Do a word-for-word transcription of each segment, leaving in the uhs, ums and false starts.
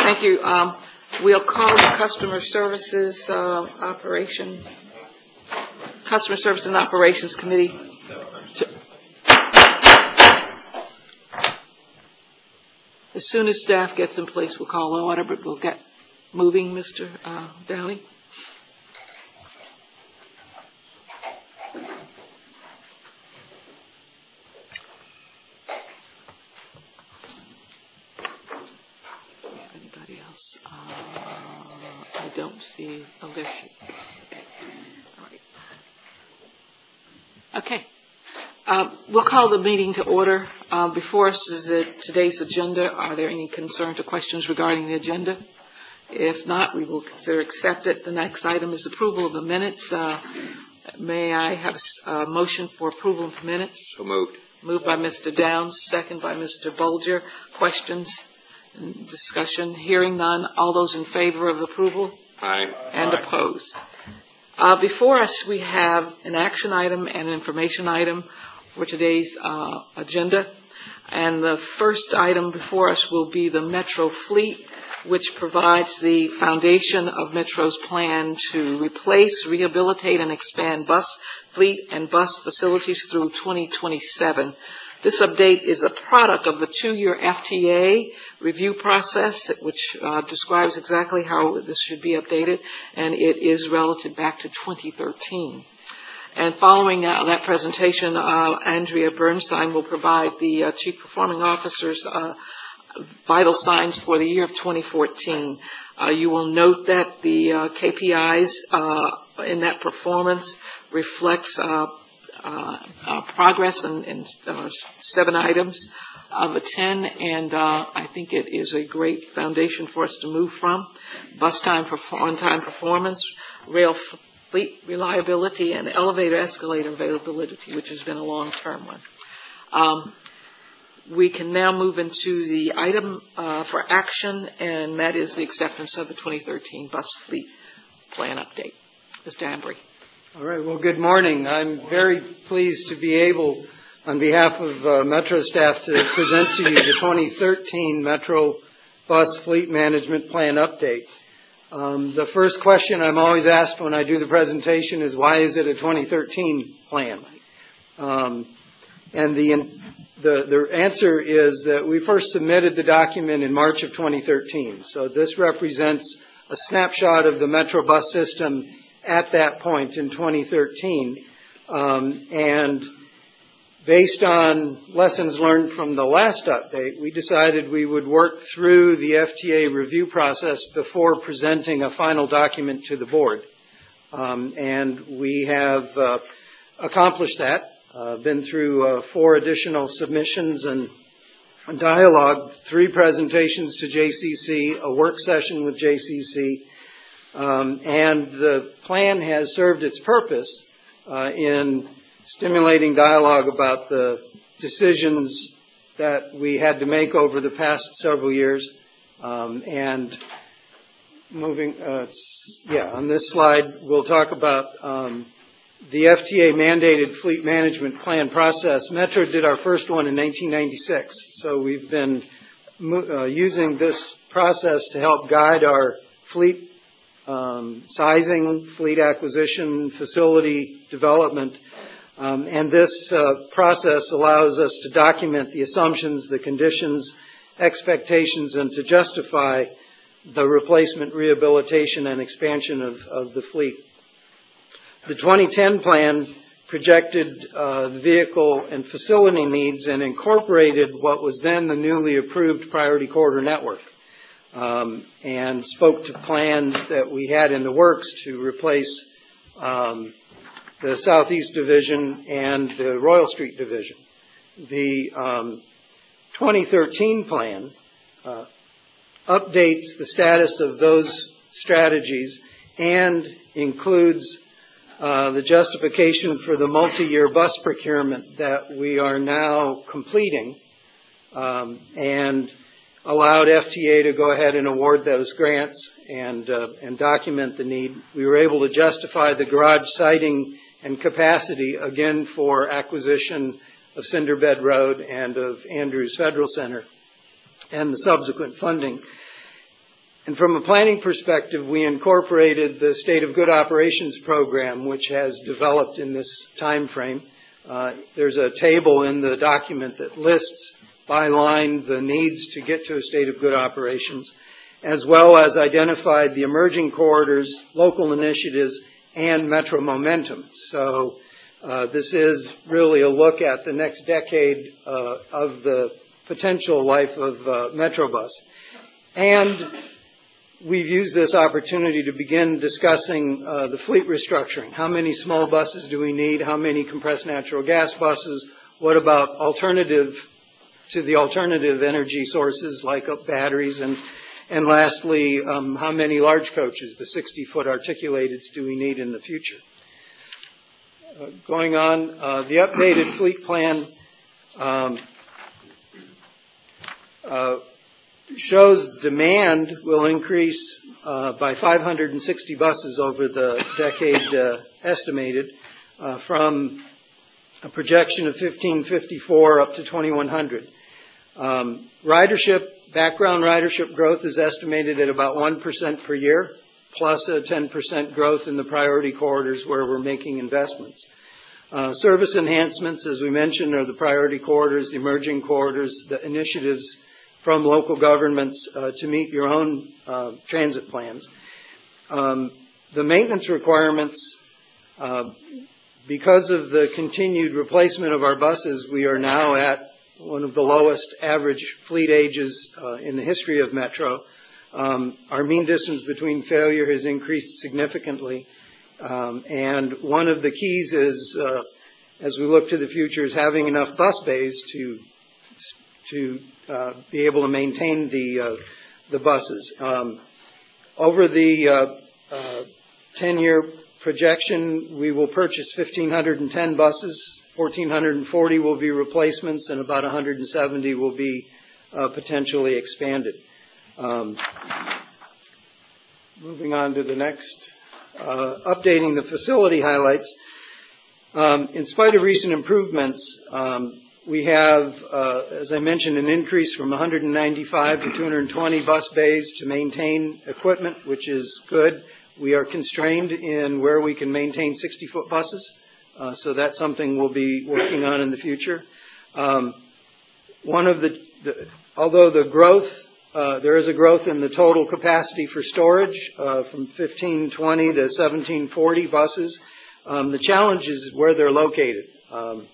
Thank you. Um, we'll call the Customer Services uh, Operations, Customer Service and Operations Committee. To, as soon as staff gets in place, we'll call the order, but we'll get moving, Mister Uh, Downey. Anybody else? Uh, I don't see. Oh, there she is. Okay. All right. Okay. Uh, we'll call the meeting to order. Uh, before us is the, today's agenda. Are there any concerns or questions regarding the agenda? If not, we will consider accept it. The next item is approval of the minutes. Uh, may I have a motion for approval of the minutes? So moved. Moved by Mister Downs, second by Mister Bolger. Questions and discussion? Hearing none. All those in favor of approval? Aye. And Aye. opposed? Uh, before us, we have an action item and an information item for today's uh, agenda. And the first item before us will be the Metro Fleet, which provides the foundation of Metro's plan to replace, rehabilitate, and expand bus fleet and bus facilities through twenty twenty-seven. This update is a product of the two-year F T A review process, which uh, describes exactly how this should be updated, and it is relative back to twenty thirteen. And following uh, that presentation, uh, Andrea Bernstein will provide the uh, Chief Performing Officer's uh, vital signs for the year of twenty fourteen. Uh, you will note that the uh, K P Is uh, in that performance reflects uh, uh, uh, progress in, in uh, seven items of a ten, and uh, I think it is a great foundation for us to move from. Bus time, on-time performance, rail fleet reliability, and elevator escalator availability, which has been a long-term one. Um, we can now move into the item uh, for action, and that is the acceptance of the twenty thirteen bus fleet plan update. Mister Ambry. All right. Well, good morning. I'm very pleased to be able, on behalf of uh, Metro staff, to present to you the twenty thirteen Metro Bus Fleet Management Plan update. Um, the first question I'm always asked when I do the presentation is, why is it a twenty thirteen plan? Um, and the, the, the answer is that we first submitted the document in March of twenty thirteen. So this represents a snapshot of the Metro bus system at that point in twenty thirteen. Um, and based on lessons learned from the last update, we decided we would work through the F T A review process before presenting a final document to the board. Um, and we have uh, accomplished that. Uh, been through uh, four additional submissions and dialogue, three presentations to J C C, a work session with J C C, um, and the plan has served its purpose uh, in stimulating dialogue about the decisions that we had to make over the past several years. Um, and moving, uh, yeah, on this slide, we'll talk about um, the F T A mandated fleet management plan process. Metro did our first one in nineteen ninety-six. So we've been uh, using this process to help guide our fleet um, sizing, fleet acquisition, facility development. Um, and this uh, process allows us to document the assumptions, the conditions, expectations, and to justify the replacement, rehabilitation, and expansion of, of the fleet. The twenty ten plan projected uh, the vehicle and facility needs and incorporated what was then the newly approved priority corridor network, um, and spoke to plans that we had in the works to replace um, the Southeast Division and the Royal Street Division. The um, twenty thirteen plan uh, updates the status of those strategies and includes uh, the justification for the multi-year bus procurement that we are now completing, um, and allowed F T A to go ahead and award those grants and, uh, and document the need. We were able to justify the garage siting and capacity, again, for acquisition of Cinderbed Road and of Andrews Federal Center and the subsequent funding. And from a planning perspective, we incorporated the State of Good Operations program, which has developed in this time frame. Uh, there's a table in the document that lists by line the needs to get to a state of good operations, as well as identified the emerging corridors, local initiatives, and Metro momentum. So uh, this is really a look at the next decade uh, of the potential life of uh, Metrobus. And we've used this opportunity to begin discussing uh, the fleet restructuring. How many small buses do we need? How many compressed natural gas buses? What about alternative to the alternative energy sources like uh, batteries? And, and lastly, um, how many large coaches, the sixty-foot articulateds, do we need in the future? Uh, going on, uh, the updated fleet plan um, uh, shows demand will increase uh, by five hundred sixty buses over the decade uh, estimated, uh, from a projection of fifteen fifty-four up to twenty-one hundred. Um, ridership, background ridership growth is estimated at about one percent per year, plus a ten percent growth in the priority corridors where we're making investments. Uh, service enhancements, as we mentioned, are the priority corridors, the emerging corridors, the initiatives from local governments uh, to meet your own uh, transit plans. Um, the maintenance requirements, uh, because of the continued replacement of our buses, we are now at one of the lowest average fleet ages uh, in the history of Metro. Um, our mean distance between failure has increased significantly. Um, and one of the keys is, uh, as we look to the future, is having enough bus bays to to uh, be able to maintain the uh, the buses. Um, over the uh, uh, ten-year projection, we will purchase one thousand five hundred ten buses, one thousand four hundred forty will be replacements, and about one hundred seventy will be uh, potentially expanded. Um, moving on to the next, uh, updating the facility highlights. Um, in spite of recent improvements, um, we have, uh, as I mentioned, an increase from one hundred ninety-five to two hundred twenty bus bays to maintain equipment, which is good. We are constrained in where we can maintain sixty-foot buses, uh, so that's something we'll be working on in the future. Um, one of the, the, although the growth, uh, there is a growth in the total capacity for storage uh, from fifteen twenty to seventeen forty buses. Um, the challenge is where they're located. Um,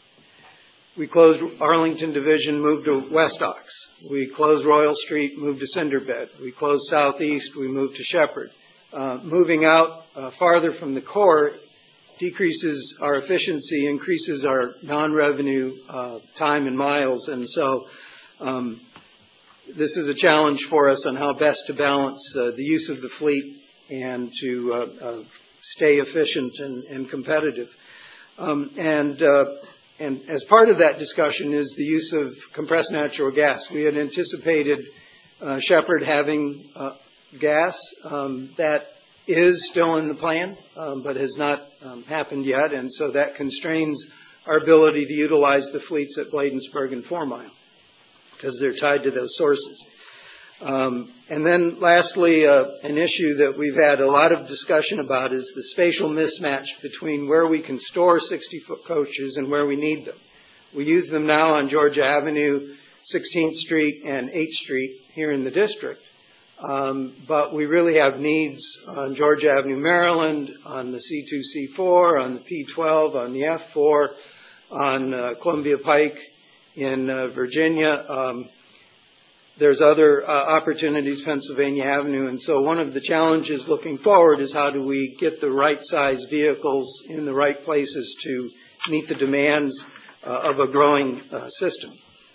We closed Arlington Division, moved to West Ox. We closed Royal Street, moved to Cinderbed. We closed Southeast, we moved to Shepherd. Uh, moving out uh, farther from the core decreases our efficiency, increases our non-revenue uh, time and miles. And so um, this is a challenge for us on how best to balance uh, the use of the fleet and to uh, uh, stay efficient and, and competitive. Um, and uh, And as part of that discussion is the use of compressed natural gas. We had anticipated uh, Shepherd having uh, gas. Um, that is still in the plan, um, but has not um, happened yet. And so that constrains our ability to utilize the fleets at Bladensburg and Four Mile because they're tied to those sources. Um, and then lastly, uh, an issue that we've had a lot of discussion about is the spatial mismatch between where we can store sixty-foot coaches and where we need them. We use them now on Georgia Avenue, sixteenth Street, and eighth Street here in the district. Um, but we really have needs on Georgia Avenue, Maryland, on the C two, C four, on the P twelve, on the F four, on uh, Columbia Pike in uh, Virginia. Um, There's other uh, opportunities, Pennsylvania Avenue, and so one of the challenges looking forward is how do we get the right size vehicles in the right places to meet the demands uh, of a growing uh, system.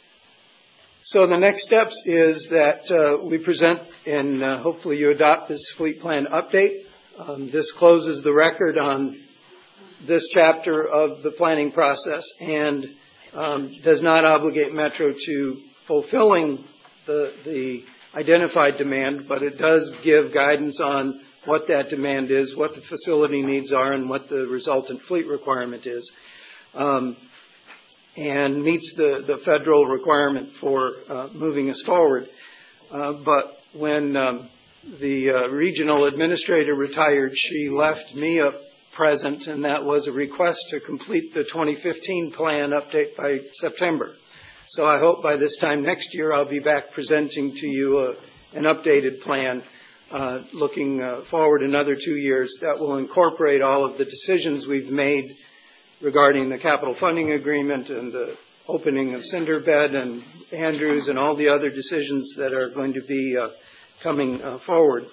So the next steps is that uh, we present and uh, hopefully you adopt this fleet plan update. Um, this closes the record on this chapter of the planning process and um, does not obligate Metro to fulfilling The, the identified demand, but it does give guidance on what that demand is, what the facility needs are, and what the resultant fleet requirement is, um, and meets the, the federal requirement for uh, moving us forward. Uh, but when um, the uh, regional administrator retired, she left me a present, and that was a request to complete the twenty fifteen plan update by September. So I hope by this time next year I'll be back presenting to you a, an updated plan uh, looking uh, forward another two years that will incorporate all of the decisions we've made regarding the capital funding agreement and the opening of Cinderbed and Andrews and all the other decisions that are going to be uh, coming uh, forward.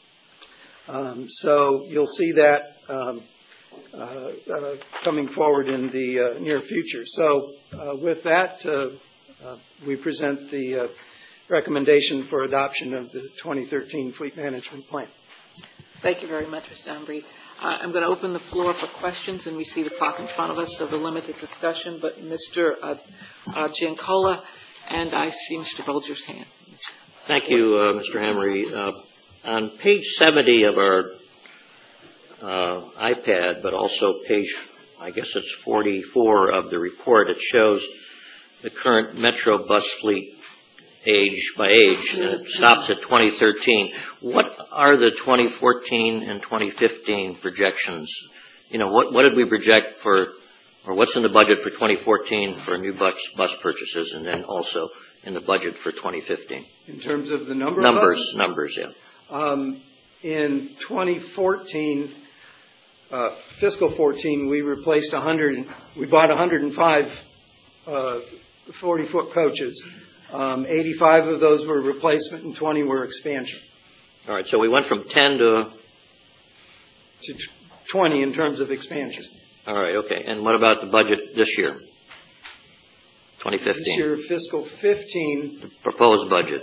Um, so you'll see that um, uh, uh, coming forward in the uh, near future. So uh, with that, uh, uh, we present the uh, recommendation for adoption of the twenty thirteen Fleet Management Plan. Thank you very much, Mister Embry. Uh, I'm going to open the floor for questions, and we see the clock in front of us of the limited discussion, but Mister Uh, uh, Giancola, and I see Mister Bolger's hand. Thank you, uh, Mister Hamry. Uh, on page seventy of our uh, iPad, but also page, I guess it's forty-four of the report, it shows the current Metro bus fleet age by age, and it stops at twenty thirteen. What are the twenty fourteen and twenty fifteen projections? You know, what, what did we project for, or what's in the budget for twenty fourteen for new bus, bus purchases, and then also in the budget for twenty fifteen? In terms of the number numbers, of buses? Numbers, yeah. Um, in twenty fourteen, uh, fiscal fourteen, we replaced one hundred, we bought one hundred five uh, forty-foot coaches. Um, eighty-five of those were replacement and twenty were expansion. All right, so we went from ten to? To twenty in terms of expansion. All right, okay. And what about the budget this year, twenty fifteen? This year, fiscal fifteen. The proposed budget.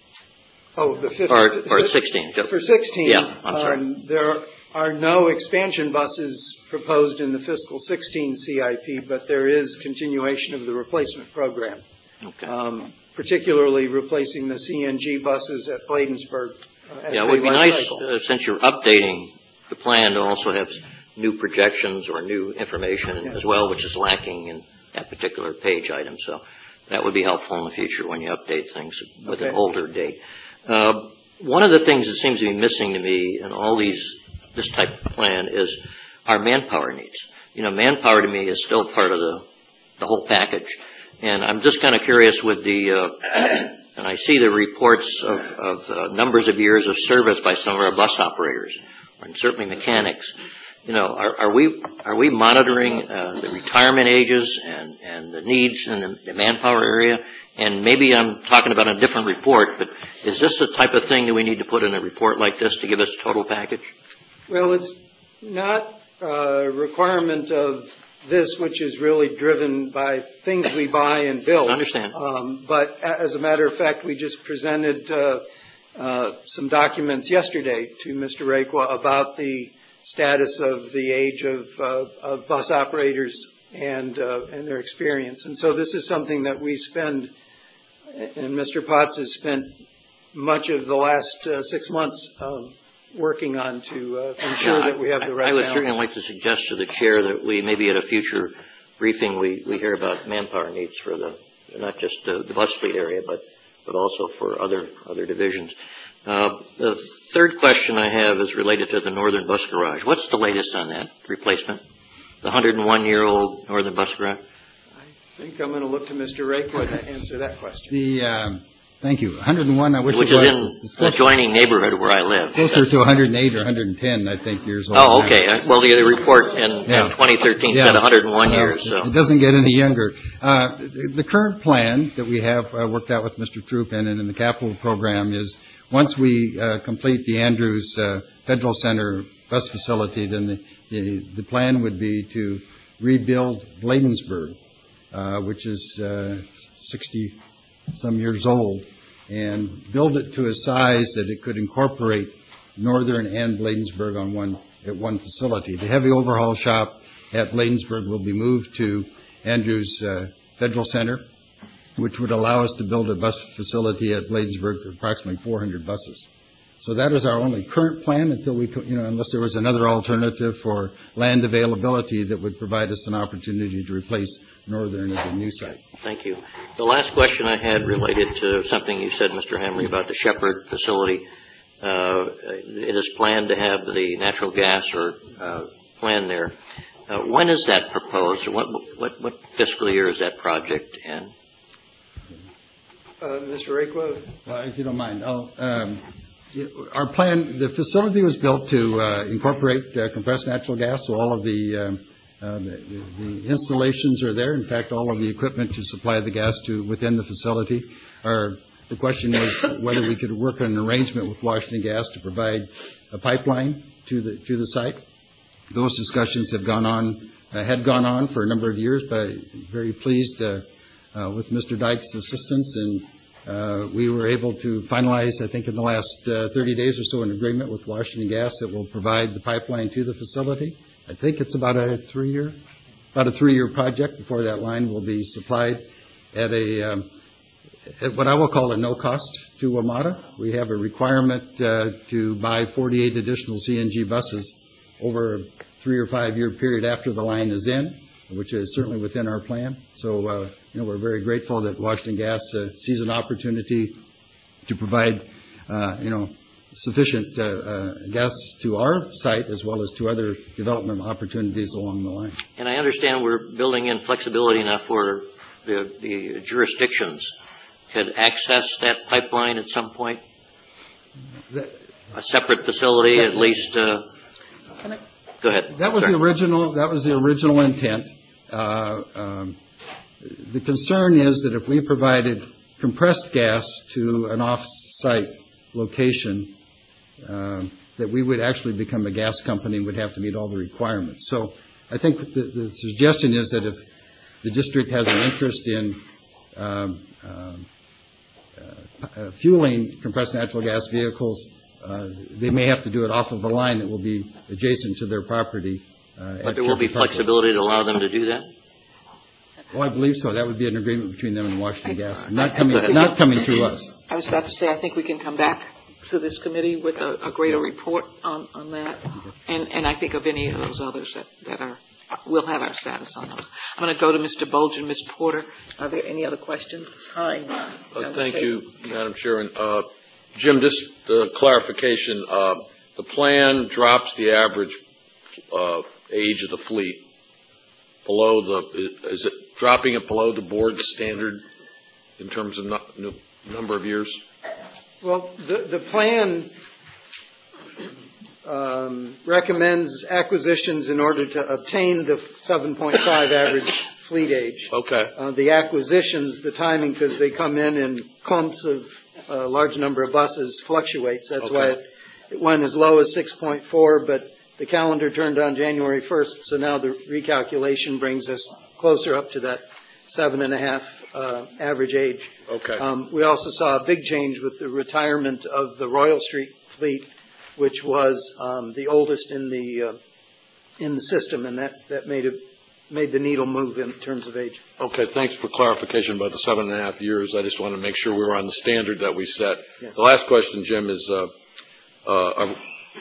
Oh, the fifteen. Or, or sixteen. For sixteen, yeah, I'm sorry. Um, there are no expansion buses proposed in the fiscal sixteen C I P, but there is continuation of the replacement program. Okay. Um, particularly replacing the C N G buses at Bladensburg. Uh, yeah, it would be nice, uh, since you're updating the plan, to also have new projections or new information yes. as well, which is lacking in that particular page item. So that would be helpful in the future when you update things with okay. an older date. Uh, one of the things that seems to be missing to me in all these, this type of plan is our manpower needs. You know, manpower to me is still part of the, the whole package. And I'm just kind of curious with the, uh, and I see the reports of, of uh, numbers of years of service by some of our bus operators, and certainly mechanics. You know, are, are we are we monitoring uh, the retirement ages and, and the needs in the, the manpower area? And maybe I'm talking about a different report, but is this the type of thing that we need to put in a report like this to give us a total package? Well, it's not a requirement of this, which is really driven by things we buy and build. I understand. Um, but as a matter of fact, we just presented uh, uh, some documents yesterday to Mister Requa about the status of the age of, uh, of bus operators and uh, and their experience. And so this is something that we spend, and Mister Potts has spent much of the last uh, six months um, working on to uh, ensure yeah, that we have the right I would balance. certainly like to suggest to the chair that we maybe at a future briefing we, we hear about manpower needs for the, not just the, the bus fleet area, but, but also for other, other divisions. Uh, the third question I have is related to the Northern Bus Garage. What's the latest on that replacement? The one hundred one year old Northern Bus Garage? I think I'm going to look to Mister Requa to answer that question. The, um, Thank you. one hundred one, I wish Which it was. is in the adjoining neighborhood where I live. Closer to one hundred eight or one hundred ten, I think, years old. Oh, okay. Now. Well, the, the report in, yeah. in twenty thirteen yeah. said one hundred one well, years. So it doesn't get any younger. Uh, the, the current plan that we have uh, worked out with Mister Trupin and in the capital program is once we uh, complete the Andrews uh, Federal Center bus facility, then the, the, the plan would be to rebuild Bladensburg, uh, which is uh, sixty some years old, and build it to a size that it could incorporate Northern and Bladensburg on one at one facility. The heavy overhaul shop at Bladensburg will be moved to Andrews uh, Federal Center, which would allow us to build a bus facility at Bladensburg for approximately four hundred buses. So that is our only current plan until we, you know, unless there was another alternative for land availability that would provide us an opportunity to replace Northern as a new site. Thank you. The last question I had related to something you said, Mister Hamry, about the Shepherd facility. uh, it is planned to have the natural gas or uh, plan there. Uh, when is that proposed? What, what, what fiscal year is that project in? Uh, Mister Requa? Well, if you don't mind, I'll, um, our plan, the facility was built to uh, incorporate uh, compressed natural gas, so all of the, um, uh, the, the installations are there. In fact, all of the equipment to supply the gas to within the facility. Our, the question was whether we could work on an arrangement with Washington Gas to provide a pipeline to the to the site. Those discussions have gone on, uh, had gone on for a number of years, but I'm very pleased uh, uh, with Mister Dyke's assistance, and uh, we were able to finalize, I think, in the last uh, thirty days or so, an agreement with Washington Gas that will provide the pipeline to the facility. I think it's about a three-year, about a three-year project before that line will be supplied at a um, at what I will call a no cost to WMATA. We have a requirement uh, to buy forty-eight additional C N G buses over a three or five year period after the line is in, which is certainly within our plan. So, uh, you know, we're very grateful that Washington Gas uh, sees an opportunity to provide, uh, you know, sufficient uh, uh, gas to our site as well as to other development opportunities along the line. And I understand we're building in flexibility enough for the, the jurisdictions could access that pipeline at some point? That, a separate facility, at least. Uh, go ahead. That was Sorry. the original. That was the original intent. Uh, um, the concern is that if we provided compressed gas to an off-site location, uh, that we would actually become a gas company and would have to meet all the requirements. So, I think the, the suggestion is that if the district has an interest in um, um, uh, uh, fueling compressed natural gas vehicles, uh, they may have to do it off of a line that will be adjacent to their property. Uh, but there will be flexibility to allow them to do that? Oh, I believe so. That would be an agreement between them and Washington Gas, not coming, not coming through us. I was about to say, I think we can come back to this committee with a, a greater report on, on that, and, and I think of any of those others that, that are, we'll have our status on those. I'm going to go to Mister Bolgen, Miz Porter. Are there any other questions? Time. Uh, thank you, Madam Chairman. Uh, Jim, just uh, clarification. Uh, the plan drops the average uh, age of the fleet below the, is it dropping it below the board standard in terms of no, number of years? Well, the, the plan um, recommends acquisitions in order to obtain the seven point five average fleet age. Okay. Uh, the acquisitions, the timing, because they come in in clumps of a large number of buses, fluctuates. That's okay. why it, it went as low as six point four, but the calendar turned on January first, so now the recalculation brings us closer up to that seven and a half uh, average age. Okay. Um, we also saw a big change with the retirement of the Royal Street fleet, which was um, the oldest in the uh, in the system, and that that made it made the needle move in terms of age. Okay. Thanks for clarification about the seven and a half years. I just want to make sure we were on the standard that we set. Yes. The last question, Jim, is uh, uh, are,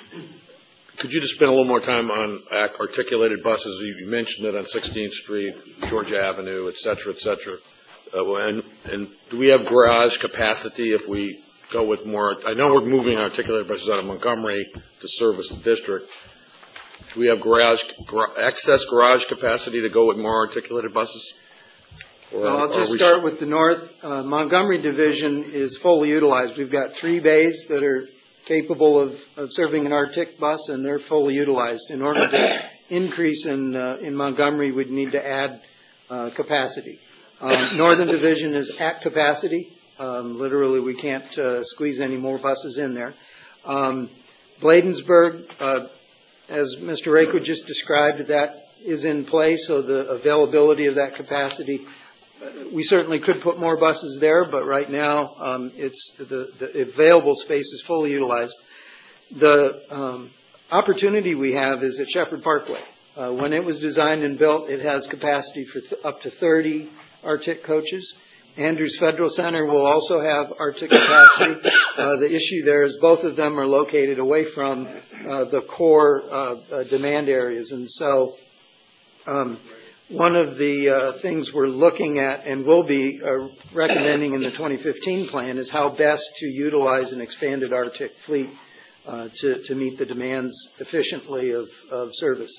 could you just spend a little more time on articulated buses? You mentioned it on sixteenth Street, Georgia Avenue, et cetera, et cetera. Uh, and, and do we have garage capacity if we go with more? I know we're moving articulated buses out of Montgomery to service the district. Do we have garage, gar- excess garage capacity to go with more articulated buses? Or, Well, I'll just we start with the north. Uh, Montgomery Division is fully utilized. We've got three bays that are capable of, of serving an Arctic bus, and they're fully utilized. In order to increase in uh, in Montgomery, we'd need to add uh, capacity. Um, Northern Division is at capacity. Um, literally, we can't uh, squeeze any more buses in there. Um, Bladensburg, uh, as Mister Raker just described, that is in place, so the availability of that capacity, uh, we certainly could put more buses there, but right now um, it's the, the available space is fully utilized. The um, opportunity we have is at Shepherd Parkway. Uh, when it was designed and built, it has capacity for th- up to thirty Arctic coaches. Andrews Federal Center will also have Arctic capacity. Uh, the issue there is both of them are located away from uh, the core uh, uh, demand areas. And so um, one of the uh, things we're looking at and will be uh, recommending in the twenty fifteen plan is how best to utilize an expanded Arctic fleet uh, to, to meet the demands efficiently of, of service.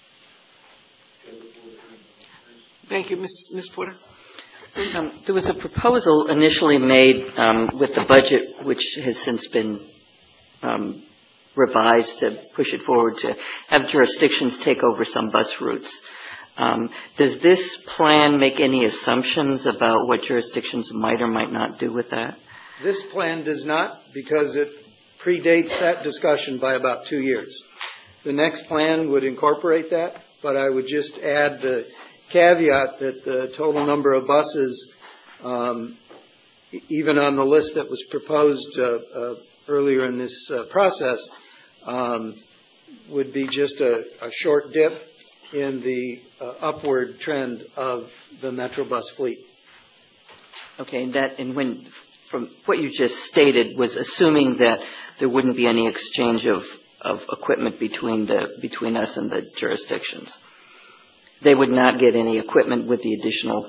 Thank you, Miz Miz Porter. Um, there was a proposal initially made um, with the budget, which has since been um, revised to push it forward to have jurisdictions take over some bus routes. Um, does this plan make any assumptions about what jurisdictions might or might not do with that? This plan does not, because it predates that discussion by about two years. The next plan would incorporate that, but I would just add the caveat that the total number of buses, um, even on the list that was proposed uh, uh, earlier in this uh, process, um, would be just a, a short dip in the uh, upward trend of the Metrobus fleet. Okay, and that, and when, from what you just stated, was assuming that there wouldn't be any exchange of, of equipment between the, between us and the jurisdictions. They would not get any equipment with the additional.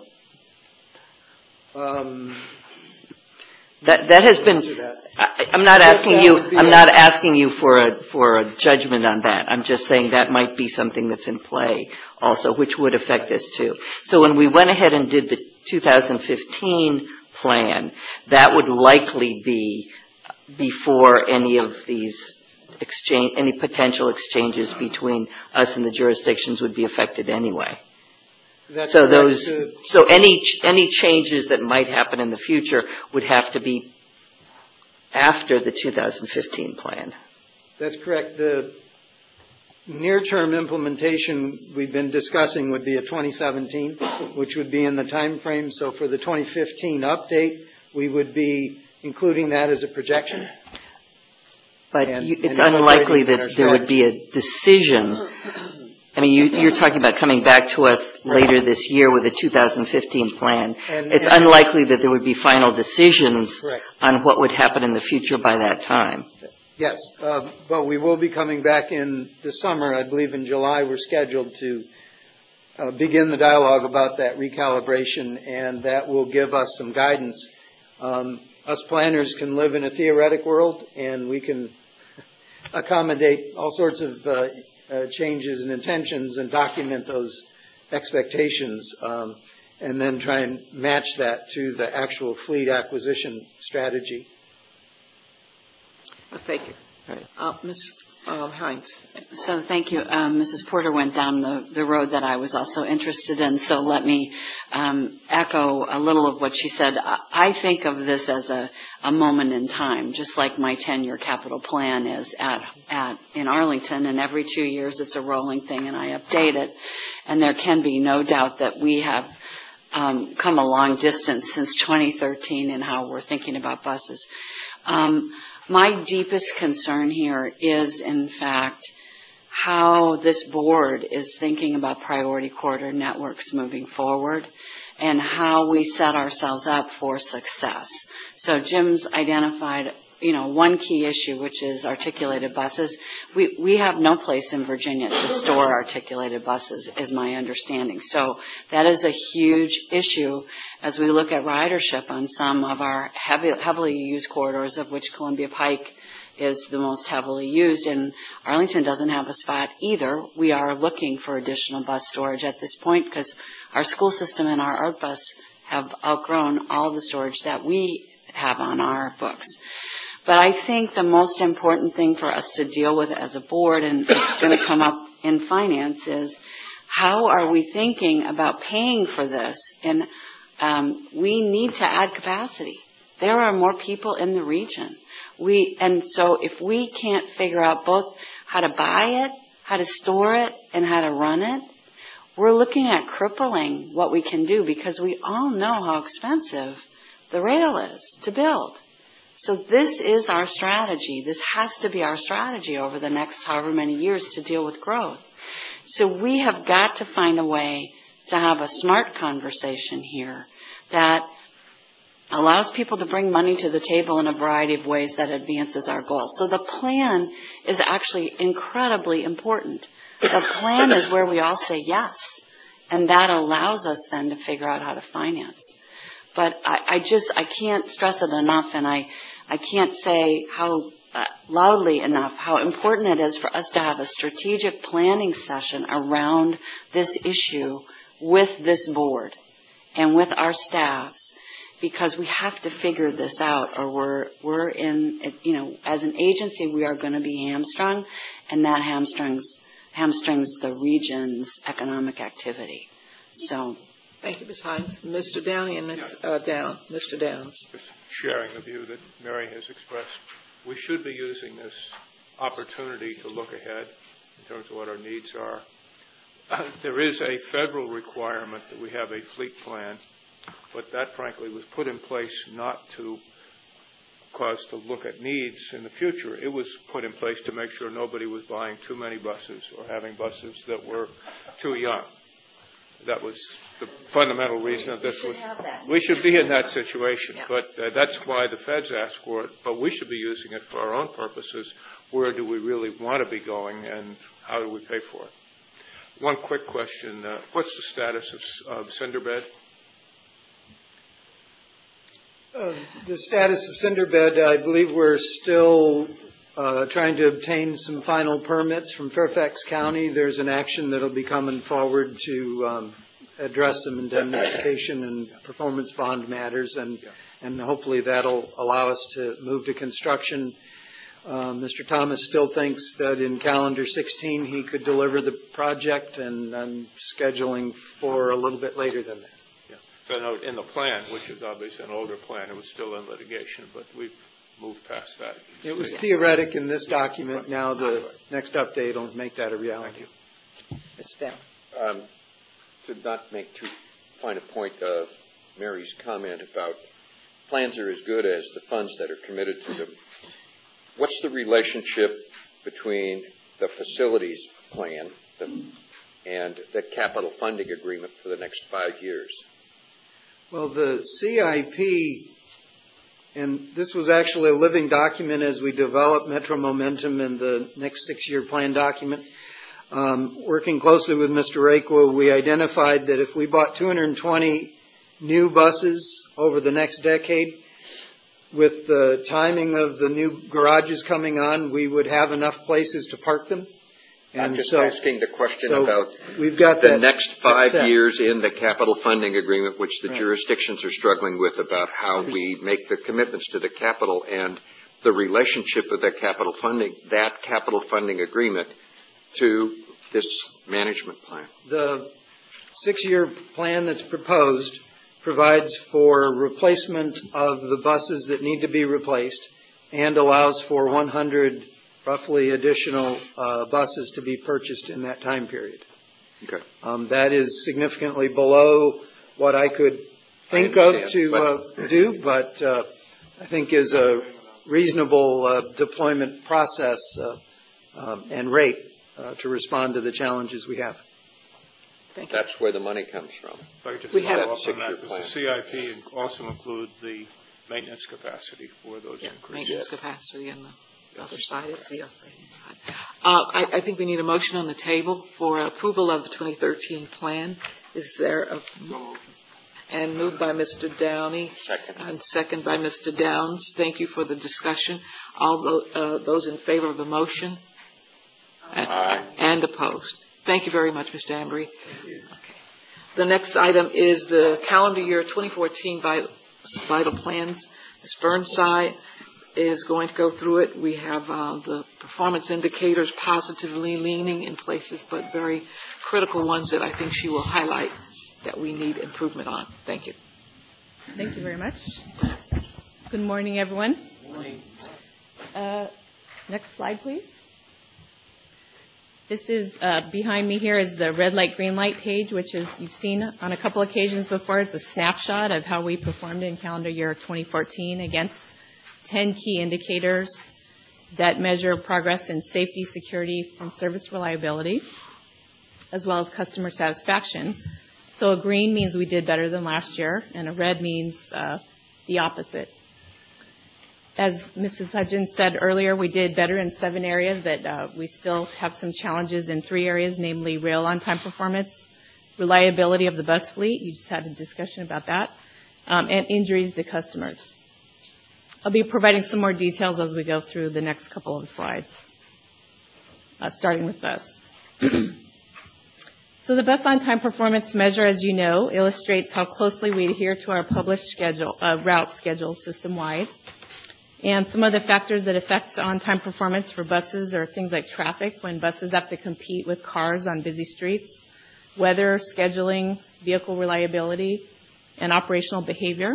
Um, that that has been. I, I'm not asking you. I'm not asking you for a for a judgment on that. I'm just saying that might be something that's in play also, which would affect this too. So when we went ahead and did the two thousand fifteen plan, that would likely be before any of these exchange, any potential exchanges between us and the jurisdictions would be affected anyway. That's so correct. those, Uh, so any any changes that might happen in the future would have to be after the two thousand fifteen plan. That's correct. The near-term implementation we've been discussing would be a twenty seventeen, which would be in the time frame. So for the twenty fifteen update, we would be including that as a projection. But and, you, it's and unlikely that there would be a decision. I mean, you, you're talking about coming back to us later this year with a two thousand fifteen plan. And, it's and unlikely that there would be final decisions correct. on what would happen in the future by that time. Yes, uh, but we will be coming back in the summer. I believe in July we're scheduled to uh, begin the dialogue about that recalibration, and that will give us some guidance. Um, us planners can live in a theoretic world, and we can accommodate all sorts of uh, uh, changes and intentions and document those expectations, um, and then try and match that to the actual fleet acquisition strategy. Uh, thank you. Right. Uh, Miz Uh, Hines. So thank you. Um, Missus Porter went down the, the road that I was also interested in, so let me um, echo a little of what she said. I, I think of this as a, a moment in time, just like my ten-year capital plan is at, at in Arlington, and every two years it's a rolling thing, and I update it. And there can be no doubt that we have um, come a long distance since twenty thirteen in how we're thinking about buses. Um, My deepest concern here is, in fact, how this board is thinking about priority corridor networks moving forward and how we set ourselves up for success. So Jim's identified, you know, one key issue, which is articulated buses. We, we have no place in Virginia to store articulated buses, is my understanding. So that is a huge issue as we look at ridership on some of our heavy, heavily used corridors, of which Columbia Pike is the most heavily used, and Arlington doesn't have a spot either. We are looking for additional bus storage at this point because our school system and our art bus have outgrown all the storage that we have on our books. But I think the most important thing for us to deal with as a board, and it's going to come up in finance, is how are we thinking about paying for this? And um, we need to add capacity. There are more people in the region. We and so if we can't figure out both how to buy it, how to store it, and how to run it, we're looking at crippling what we can do, because we all know how expensive the rail is to build. So this is our strategy. This has to be our strategy over the next however many years to deal with growth. So we have got to find a way to have a smart conversation here that allows people to bring money to the table in a variety of ways that advances our goals. So the plan is actually incredibly important. The plan is where we all say yes, and that allows us then to figure out how to finance. But I, I just, I can't stress it enough, and I, I can't say how uh, loudly enough how important it is for us to have a strategic planning session around this issue with this board and with our staffs, because we have to figure this out, or we're we're in, you know, as an agency, we are going to be hamstrung, and that hamstrings hamstrings the region's economic activity. So, Thank you, Miz Hines. Mister Downey and Miz Uh, Down, Mister Downs. Just sharing the view that Mary has expressed. We should be using this opportunity to look ahead in terms of what our needs are. Uh, there is a federal requirement that we have a fleet plan, but that, frankly, was put in place not to cause to look at needs in the future. It was put in place to make sure nobody was buying too many buses or having buses that were too young. That was the fundamental reason that this was. We should be in that situation, but uh, that's why the feds ask for it. But we should be using it for our own purposes. Where do we really want to be going, and how do we pay for it? One quick question: uh, what's the status of, of Cinderbed? Uh, the status of Cinderbed, I believe we're still uh, trying to obtain some final permits from Fairfax County. There's an action that'll be coming forward to um, address some indemnification and performance bond matters, and and hopefully that'll allow us to move to construction. Uh, Mister Thomas still thinks that in calendar sixteen he could deliver the project, and I'm scheduling for a little bit later than that. So no, in the plan, which is obviously an older plan, it was still in litigation, but we've moved past that. It was yes. theoretic in this document. Now the next update will make that a reality. Mister Downs. Um, to not make too fine a point of Mary's comment about plans are as good as the funds that are committed to them, what's the relationship between the facilities plan the, and the capital funding agreement for the next five years? Well, the C I P, and this was actually a living document as we developed Metro Momentum and the next six-year plan document. Um, working closely with Mister Requa, we identified that if we bought two hundred twenty new buses over the next decade, with the timing of the new garages coming on, we would have enough places to park them. And I'm just so, asking the question so about we've got the that, next five years in the capital funding agreement, which the right. jurisdictions are struggling with, about how we make the commitments to the capital and the relationship of that capital funding, that capital funding agreement to this management plan. The six-year plan that's proposed provides for replacement of the buses that need to be replaced and allows for one hundred roughly additional uh, buses to be purchased in that time period. Okay. Um, that is significantly below what I could think I of to but uh, do, but uh, I think is a reasonable uh, deployment process uh, um, and rate uh, to respond to the challenges we have. Thank you. That's where the money comes from. If I could just we follow have up on that, plan. The C I P also include the maintenance capacity for those yeah, increases. Maintenance capacity and the other side is the operating side. Uh, I, I think we need a motion on the table for approval of the twenty thirteen plan. Is there a and moved by Mister Downey second. and second by Mister Downs. Thank you for the discussion. All uh, those in favor of the motion Aye. and opposed. Thank you very much, Mister Embry. Okay. The next item is the calendar year twenty fourteen vital, vital plans. Miz Burnside is going to go through it. We have uh, the performance indicators positively leaning in places, but very critical ones that I think she will highlight that we need improvement on. Thank you. Thank you very much. Good morning, everyone. Good morning. Uh, next slide, please. This is, uh, behind me here is the red light, green light page, which is, you've seen on a couple occasions before. It's a snapshot of how we performed in calendar year twenty fourteen against ten key indicators that measure progress in safety, security, and service reliability, as well as customer satisfaction. So a green means we did better than last year, and a red means uh, the opposite. As Missus Hudgens said earlier, we did better in seven areas, but uh, we still have some challenges in three areas, namely rail on-time performance, reliability of the bus fleet, you just had a discussion about that, um, and injuries to customers. I'll be providing some more details as we go through the next couple of slides, uh, starting with bus. So the bus on-time performance measure, as you know, illustrates how closely we adhere to our published schedule, uh, route schedules system-wide. And some of the factors that affect on-time performance for buses are things like traffic, when buses have to compete with cars on busy streets, weather, scheduling, vehicle reliability, and operational behavior.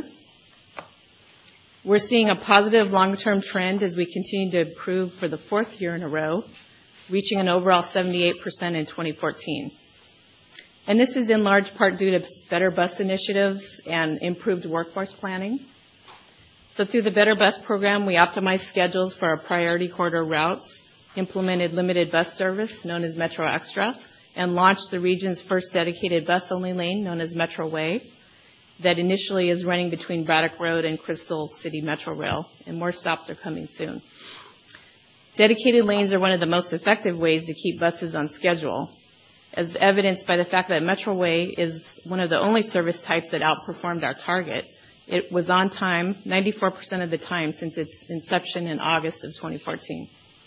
We're seeing a positive long-term trend as we continue to improve for the fourth year in a row, reaching an overall seventy-eight percent in twenty fourteen. And this is in large part due to better bus initiatives and improved workforce planning. So through the Better Bus program, we optimized schedules for our priority corridor routes, implemented limited bus service, known as Metro Extra, and launched the region's first dedicated bus-only lane, known as Metro Way, that initially is running between Braddock Road and Crystal City Metro Rail, and more stops are coming soon. Dedicated lanes are one of the most effective ways to keep buses on schedule, as evidenced by the fact that Metro Way is one of the only service types that outperformed our target. It was on time ninety-four percent of the time since its inception in August of twenty fourteen.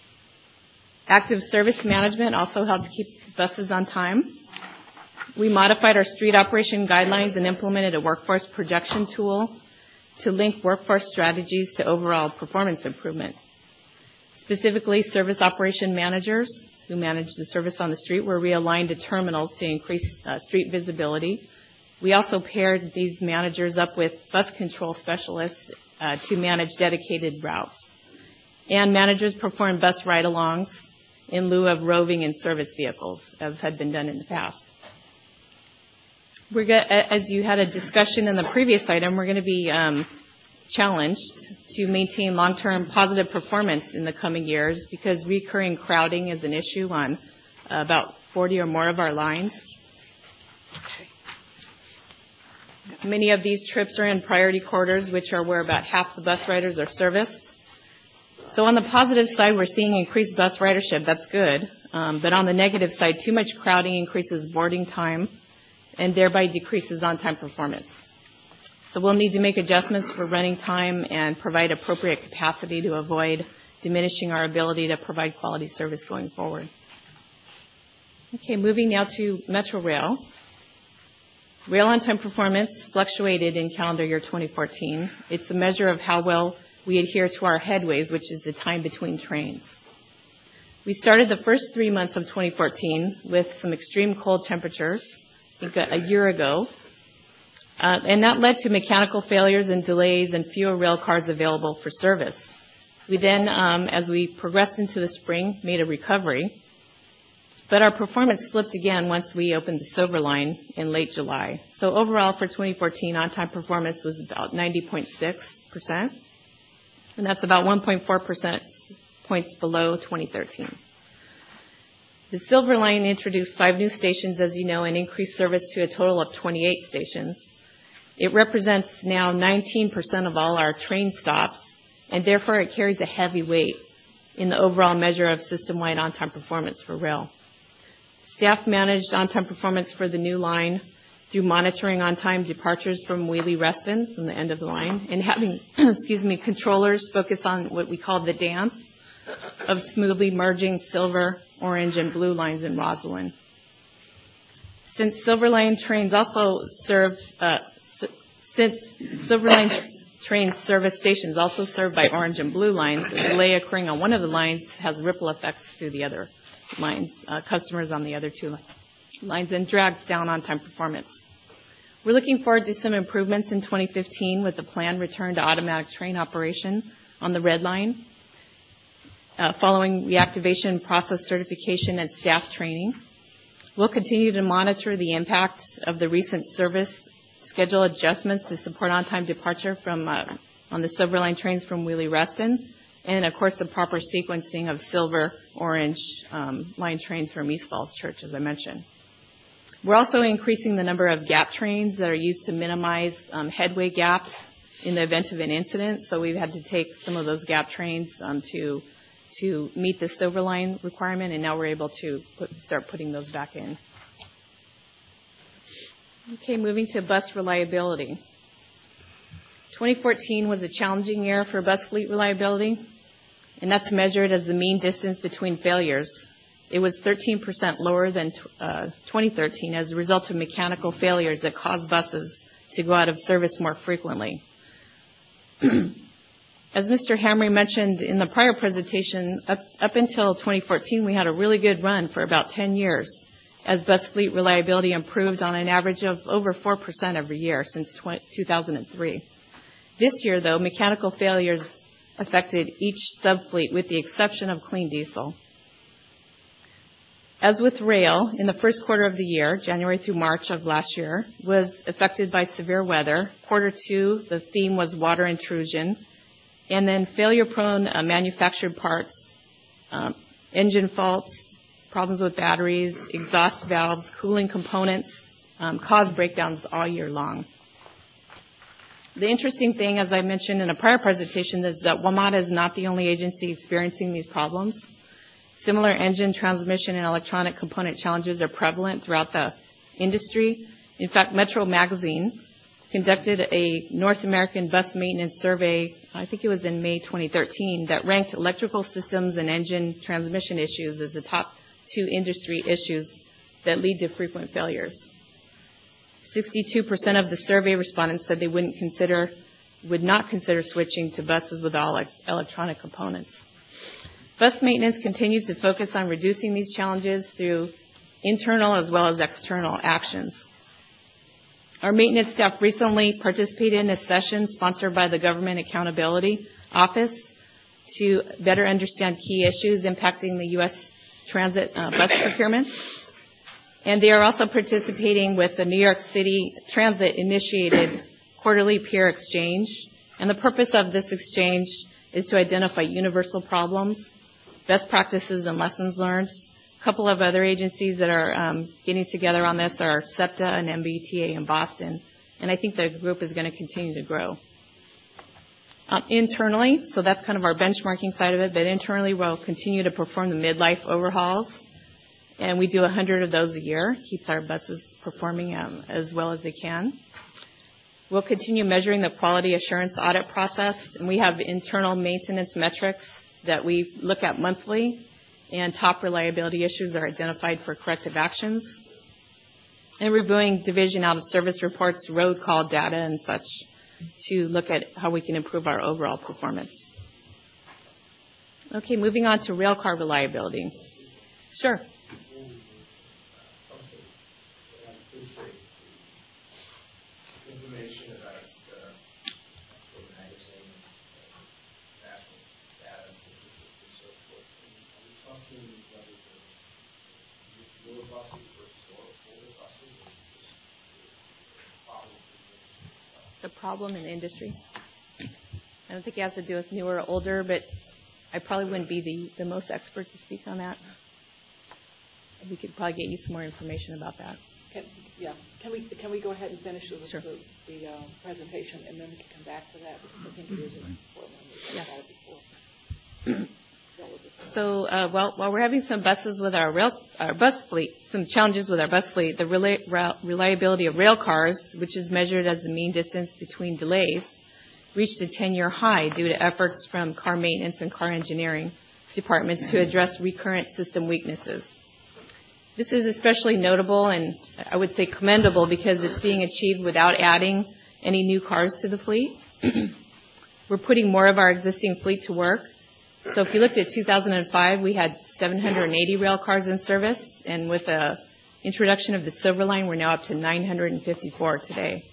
Active service management also helped keep buses on time. We modified our street operation guidelines and implemented a workforce projection tool to link workforce strategies to overall performance improvement. Specifically, service operation managers who manage the service on the street were realigned to terminals to increase uh, street visibility. We also paired these managers up with bus control specialists uh, to manage dedicated routes. And managers performed bus ride-alongs in lieu of roving in service vehicles, as had been done in the past. We're go- as you had a discussion in the previous item, we're going to be um, challenged to maintain long-term positive performance in the coming years because recurring crowding is an issue on uh, about forty or more of our lines. Many of these trips are in priority corridors, which are where about half the bus riders are serviced. So on the positive side, we're seeing increased bus ridership. That's good. Um, but on the negative side, too much crowding increases boarding time and thereby decreases on-time performance. So we'll need to make adjustments for running time and provide appropriate capacity to avoid diminishing our ability to provide quality service going forward. Okay, moving now to Metro Rail. Rail on-time performance fluctuated in calendar year twenty fourteen. It's a measure of how well we adhere to our headways, which is the time between trains. We started the first three months of twenty fourteen with some extreme cold temperatures, I think a year ago, uh, and that led to mechanical failures and delays and fewer rail cars available for service. We then, um, as we progressed into the spring, made a recovery, but our performance slipped again once we opened the Silver Line in late July. So overall for twenty fourteen, on-time performance was about ninety point six percent, and that's about one point four percent points below twenty thirteen. The Silver Line introduced five new stations, as you know, and increased service to a total of twenty-eight stations. It represents now nineteen percent of all our train stops, and therefore it carries a heavy weight in the overall measure of system-wide on-time performance for rail. Staff managed on-time performance for the new line through monitoring on-time departures from Wheelie-Reston, from the end of the line, and having, excuse me, controllers focus on what we call the dance of smoothly merging silver, orange, and blue lines in Roslyn. Since Silver Line trains also serve, uh, s- since Silver Line trains service stations also served by orange and blue lines, a delay occurring on one of the lines has ripple effects through the other lines, uh, customers on the other two lines, and drags down on-time performance. We're looking forward to some improvements in twenty fifteen with the planned return to automatic train operation on the Red Line, uh, following reactivation, process certification, and staff training. We'll continue to monitor the impact of the recent service schedule adjustments to support on-time departure from uh, on the Silver Line trains from Wheelie-Reston, and of course the proper sequencing of silver, orange um, line trains from East Falls Church, as I mentioned. We're also increasing the number of gap trains that are used to minimize um, headway gaps in the event of an incident. So we've had to take some of those gap trains um, to to meet the Silver Line requirement, and now we're able to put, start putting those back in. Okay, moving to bus reliability. twenty fourteen was a challenging year for bus fleet reliability, and that's measured as the mean distance between failures. It was thirteen percent lower than uh, twenty thirteen as a result of mechanical failures that caused buses to go out of service more frequently. As Mister Hamre mentioned in the prior presentation, up, up until twenty fourteen, we had a really good run for about ten years as bus fleet reliability improved on an average of over four percent every year since two thousand three. This year, though, mechanical failures affected each subfleet with the exception of clean diesel. As with rail, in the first quarter of the year, January through March of last year, was affected by severe weather. Quarter two, the theme was water intrusion. And then failure-prone uh, manufactured parts, um, engine faults, problems with batteries, exhaust valves, cooling components, um, caused breakdowns all year long. The interesting thing, as I mentioned in a prior presentation, is that WMATA is not the only agency experiencing these problems. Similar engine, transmission, and electronic component challenges are prevalent throughout the industry. In fact, Metro Magazine conducted a North American bus maintenance survey, I think it was in May twenty thirteen, that ranked electrical systems and engine transmission issues as the top two industry issues that lead to frequent failures. sixty-two percent of the survey respondents said they wouldn't consider, would not consider switching to buses with all electronic components. Bus maintenance continues to focus on reducing these challenges through internal as well as external actions. Our maintenance staff recently participated in a session sponsored by the Government Accountability Office to better understand key issues impacting the U S transit uh, bus procurements. And they are also participating with the New York City Transit initiated quarterly peer exchange. And the purpose of this exchange is to identify universal problems, best practices, and lessons learned. A couple of other agencies that are um, getting together on this are SEPTA and M B T A in Boston. And I think the group is going to continue to grow. Um, internally, so that's kind of our benchmarking side of it, but internally we'll continue to perform the midlife overhauls. And we do one hundred of those a year. Keeps our buses performing um, as well as they can. We'll continue measuring the quality assurance audit process, and we have internal maintenance metrics that we look at monthly, and top reliability issues are identified for corrective actions. And reviewing division out of service reports, road call data, and such to look at how we can improve our overall performance. Okay, moving on to rail car reliability. Sure. Information about uh, magazine, national data, statistics, and so forth. Are we talking whether the newer buses versus older buses, or is it just a problem in the industry itself? It's a problem in the industry. I don't think it has to do with newer or older, but I probably wouldn't be the, the most expert to speak on that. We could probably get you some more information about that. Can, yeah. Can we can we go ahead and finish the, Sure. the, the uh, presentation, and then we can come back to that, because I think it is important. We Yes. talked about it before. So uh, while, while we're having some buses with our rail, our bus fleet, some challenges with our bus fleet, the rela- ra- reliability of rail cars, which is measured as the mean distance between delays, reached a ten-year high due to efforts from car maintenance and car engineering departments to address recurrent system weaknesses. This is especially notable and I would say commendable because it's being achieved without adding any new cars to the fleet. We're putting more of our existing fleet to work. So if you looked at two thousand five, we had seven hundred eighty rail cars in service, and with the introduction of the Silver Line, we're now up to nine hundred fifty-four today.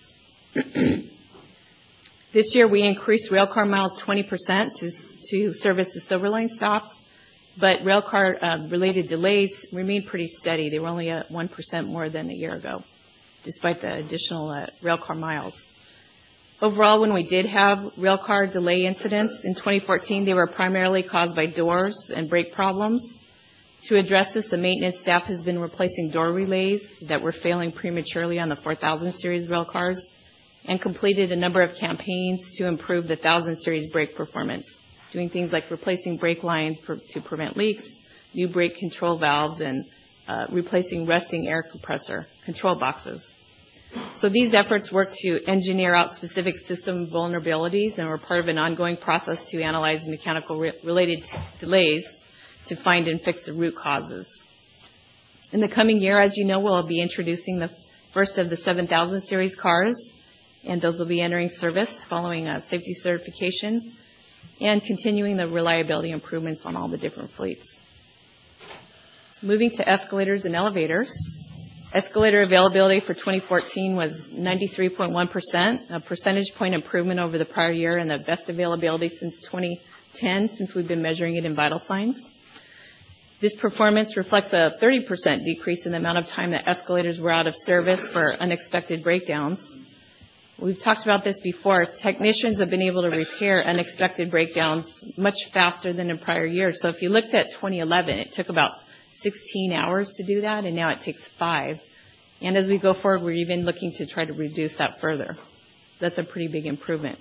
This year, we increased rail car miles twenty percent to, to service the Silver Line stops, but rail car uh, related delays remained pretty steady. They were only at one percent more than a year ago, despite the additional uh, rail car miles. Overall, when we did have rail car delay incidents in twenty fourteen, they were primarily caused by doors and brake problems. To address this, the maintenance staff has been replacing door relays that were failing prematurely on the four thousand series rail cars and completed a number of campaigns to improve the one thousand series brake performance, doing things like replacing brake lines per, to prevent leaks, new brake control valves, and uh, replacing resting air compressor control boxes. So these efforts work to engineer out specific system vulnerabilities and were part of an ongoing process to analyze mechanical re- related delays to find and fix the root causes. In the coming year, as you know, we'll be introducing the first of the seven thousand series cars, and those will be entering service following a safety certification and continuing the reliability improvements on all the different fleets. Moving to escalators and elevators. Escalator availability for twenty fourteen was ninety-three point one percent, a percentage point improvement over the prior year and the best availability since twenty ten, since we've been measuring it in vital signs. This performance reflects a thirty percent decrease in the amount of time that escalators were out of service for unexpected breakdowns. We've talked about this before. Technicians have been able to repair unexpected breakdowns much faster than in prior years. So if you looked at twenty eleven, it took about sixteen hours to do that, and now it takes five. And as we go forward, we're even looking to try to reduce that further. That's a pretty big improvement.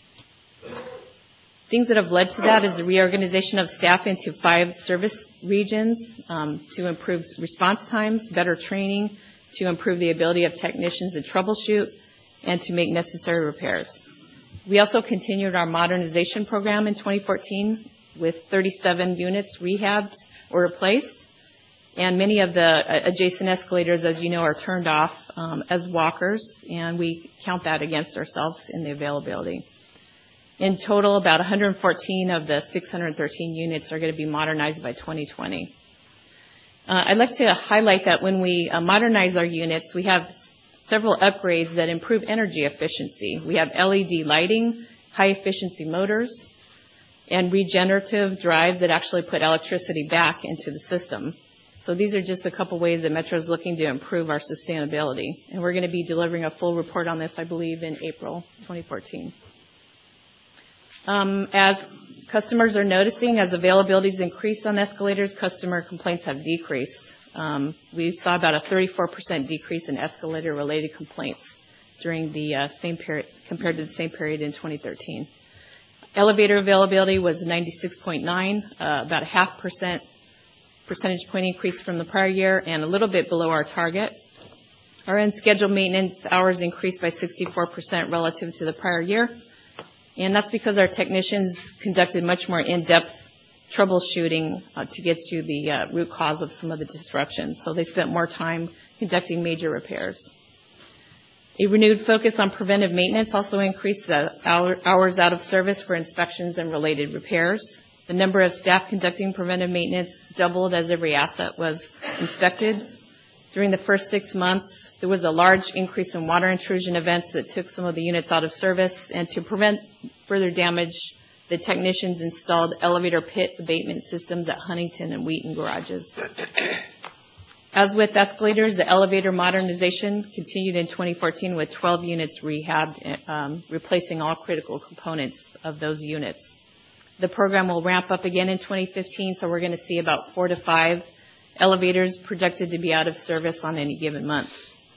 Things that have led to that is the reorganization of staff into five service regions um, to improve response times, better training, to improve the ability of technicians to troubleshoot, and to make necessary repairs. We also continued our modernization program in twenty fourteen with thirty-seven units rehabbed or replaced. And many of the adjacent escalators, as you know, are turned off um, as walkers, and we count that against ourselves in the availability. In total, about one hundred fourteen of the six hundred thirteen units are going to be modernized by twenty twenty. Uh, I'd like to highlight that when we uh, modernize our units, we have s- several upgrades that improve energy efficiency. We have L E D lighting, high-efficiency motors, and regenerative drives that actually put electricity back into the system. So these are just a couple ways that Metro is looking to improve our sustainability. And we're going to be delivering a full report on this, I believe, in April twenty fourteen. Um, as customers are noticing, as availabilities increase on escalators, customer complaints have decreased. Um, we saw about a thirty-four percent decrease in escalator-related complaints during the uh, same period, compared to the same period in twenty thirteen. Elevator availability was ninety-six point nine, uh, about a half percent percentage point increase from the prior year and a little bit below our target. Our unscheduled maintenance hours increased by sixty-four percent relative to the prior year. And that's because our technicians conducted much more in-depth troubleshooting uh, to get to the uh, root cause of some of the disruptions. So they spent more time conducting major repairs. A renewed focus on preventive maintenance also increased the hour, hours out of service for inspections and related repairs. The number of staff conducting preventive maintenance doubled as every asset was inspected. During the first six months, there was a large increase in water intrusion events that took some of the units out of service, and to prevent further damage, the technicians installed elevator pit abatement systems at Huntington and Wheaton garages. As with escalators, the elevator modernization continued in twenty fourteen with twelve units rehabbed, um, replacing all critical components of those units. The program will ramp up again in twenty fifteen, so we're going to see about four to five elevators projected to be out of service on any given month.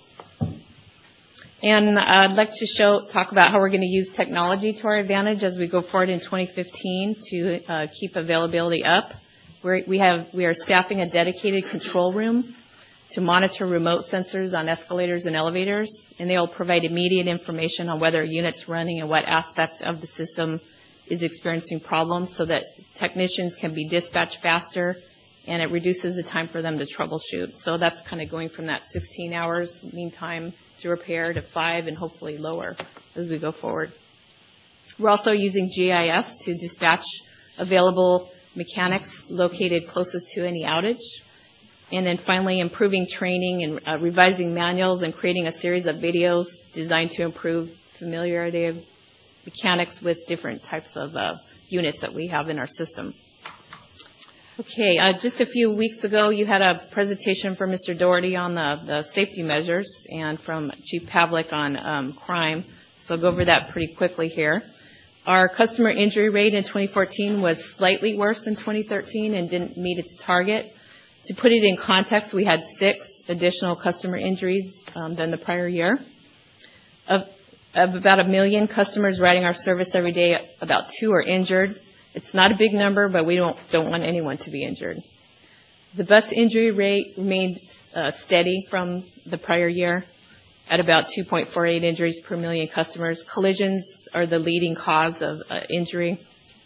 And I'd like to show, talk about how we're going to use technology to our advantage as we go forward in twenty fifteen to uh, keep availability up. We're, we have, we are staffing a dedicated control room to monitor remote sensors on escalators and elevators, and they will provide immediate information on whether a unit's running and what aspect of the system is experiencing problems so that technicians can be dispatched faster, and it reduces the time for them to troubleshoot. So that's kind of going from that sixteen hours mean time to repair to five and hopefully lower as we go forward. We're also using G I S to dispatch available mechanics located closest to any outage. And then finally, improving training and uh, revising manuals and creating a series of videos designed to improve familiarity of mechanics with different types of uh, units that we have in our system. Okay, uh, just a few weeks ago, you had a presentation from Mister Doherty on the, the safety measures and from Chief Pavlik on um, crime. So I'll go over that pretty quickly here. Our customer injury rate in twenty fourteen was slightly worse than twenty thirteen and didn't meet its target. To put it in context, we had six additional customer injuries um, than the prior year. Of, of about a million customers riding our service every day, about two are injured. It's not a big number, but we don't, don't want anyone to be injured. The bus injury rate remained uh, steady from the prior year. at about two point four eight injuries per million customers. Collisions are the leading cause of uh, injury.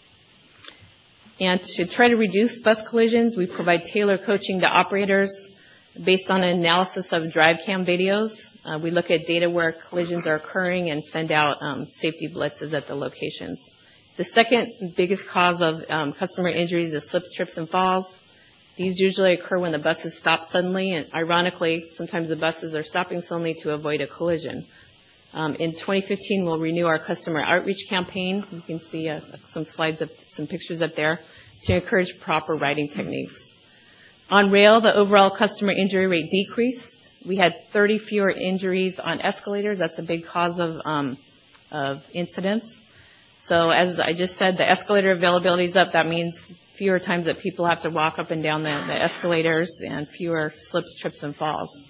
And to try to reduce bus collisions, we provide tailored coaching to operators based on an analysis of drive cam videos. Uh, we look at data where collisions are occurring and send out um, safety blitzes at the locations. The second biggest cause of um, customer injuries is slips, trips, and falls. These usually occur when the buses stop suddenly, and ironically, sometimes the buses are stopping suddenly to avoid a collision. Um, in twenty fifteen, we'll renew our customer outreach campaign. You can see uh, some slides, of, some pictures up there, to encourage proper riding techniques. On rail, the overall customer injury rate decreased. We had thirty fewer injuries on escalators. That's a big cause of, um, of incidents. So as I just said, the escalator availability is up. That means fewer times that people have to walk up and down the, the escalators and fewer slips, trips, and falls.